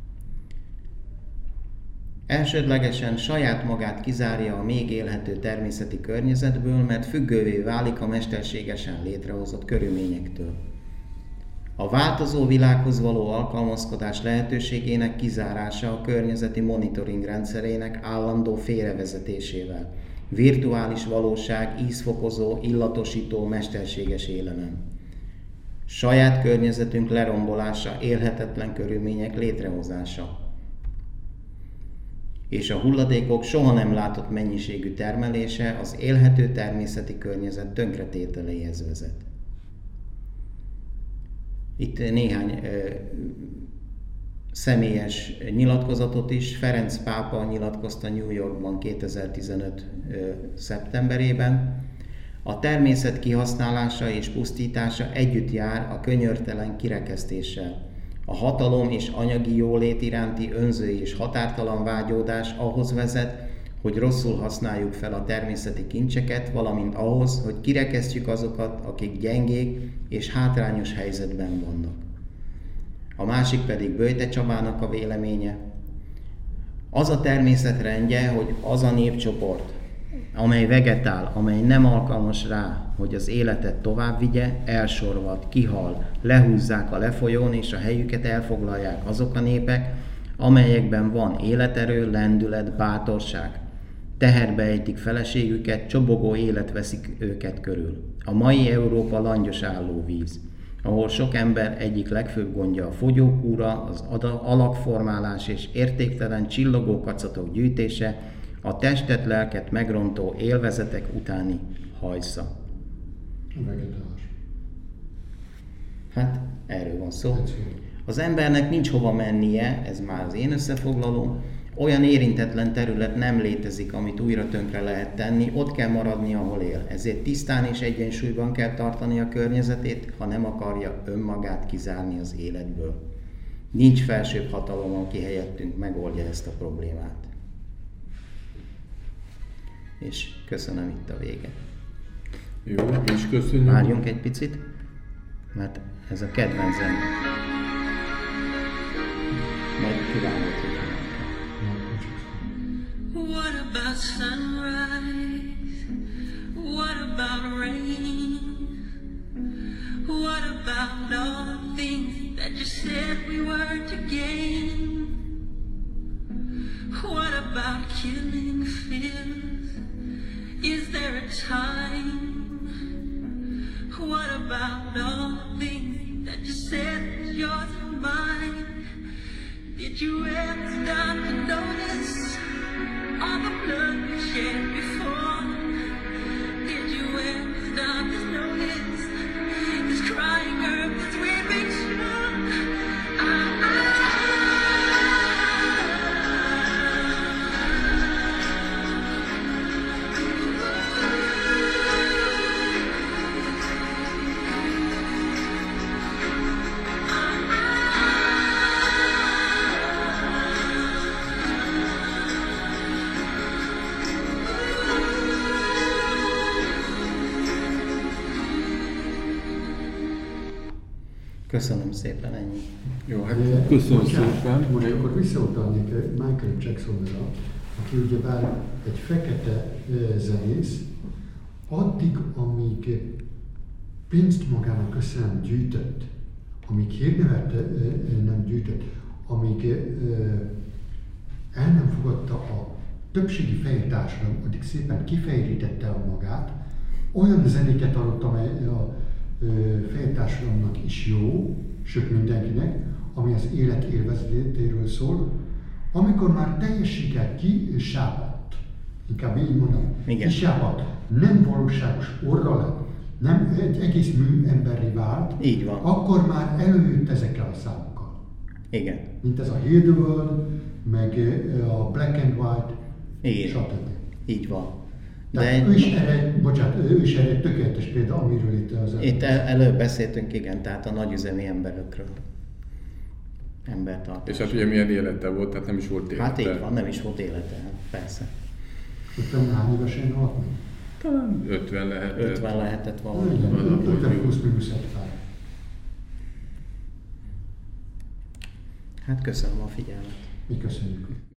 Elsődlegesen saját magát kizárja a még élhető természeti környezetből, mert függővé válik a mesterségesen létrehozott körülményektől. A változó világhoz való alkalmazkodás lehetőségének kizárása a környezeti monitoring rendszerének állandó félrevezetésével. Virtuális valóság, ízfokozó, illatosító, mesterséges élelem. Saját környezetünk lerombolása, élhetetlen körülmények létrehozása. És a hulladékok soha nem látott mennyiségű termelése az élhető természeti környezet tönkretételéhez vezet. Itt néhány ö, személyes nyilatkozatot is. Ferenc pápa nyilatkozta New Yorkban kétezer-tizenöt ö, szeptemberében. A természet kihasználása és pusztítása együtt jár a könyörtelen kirekesztéssel. A hatalom és anyagi jólét iránti önzői és határtalan vágyódás ahhoz vezet, hogy rosszul használjuk fel a természeti kincseket, valamint ahhoz, hogy kirekesztjük azokat, akik gyengék és hátrányos helyzetben vannak. A másik pedig Böjte Csabának a véleménye. Az a természet rendje, hogy az a népcsoport, amely vegetál, amely nem alkalmas rá, hogy az életet tovább vigye, elsorvad, kihal, lehúzzák a lefolyón és a helyüket elfoglalják azok a népek, amelyekben van életerő, lendület, bátorság. Teherbe ejtik feleségüket, csobogó élet veszik őket körül. A mai Európa langyos állóvíz, ahol sok ember egyik legfőbb gondja a fogyókúra, az alakformálás és értéktelen csillogó kacatok gyűjtése, a testet, lelket megrontó élvezetek utáni hajsza. A vegetálás. Hát erről van szó. Az embernek nincs hova mennie, ez már az én összefoglalóm. Olyan érintetlen terület nem létezik, amit újra tönkre lehet tenni, ott kell maradni, ahol él. Ezért tisztán és egyensúlyban kell tartani a környezetét, ha nem akarja önmagát kizárni az életből. Nincs felsőbb hatalom, aki helyettünk megoldja ezt a problémát. És köszönöm, itt a vége. Jó, és köszönjük. Várjunk egy picit, mert ez a kedvencem. Majd kívánok, hogy What about sunrise? What about rain? What about all the things that you said we were to gain? What about killing fears? Is there a time? What about all the things that you said was yours and mine? Did you ever stop to notice all the blood we shed before? Did you ever stop to notice this crying earth, this weeping shore? Ah, ah. Köszönöm szépen, ennyi. Jó, hát köszönöm szépen. Most akkor visszautalnék Michael Jacksonra, aki ugyebár egy fekete zenész, addig, amíg pénzt magának köszönöm gyűjtött, amíg hírnevet nem gyűjtött, amíg el nem fogadta a többségi fehér társadalom, addig szépen kifejlítette a magát, olyan zenéket adott, amely a fehér társadalomnak is jó, sőt mindenkinek, ami az élet élvezetéről szól, amikor már teljességgel kisápadt, inkább így mondom, kisápadt, nem valóságos orra lett, nem egy egész mű emberré vált, így van. Akkor már előjött ezekkel a számokkal. Igen. Mint ez a Heal the World, meg a Black and White, igen. Stb. Így van. De ő is erre, bocsánat, ő is erre egy tökéletes példa, amiről itt az Itt el, előbb beszéltünk, igen, tehát a nagyüzemi emberekről. Embertartás. És hát ugye milyen élete volt, tehát nem is volt élete. Hát így van, nem is volt élete, hát persze. ötven hány évesen halt meg? Talán ötven lehetett. ötven lehetett valami. ötven plusz minusz egy pár. Hát köszönöm a figyelmet. Mi köszönjük.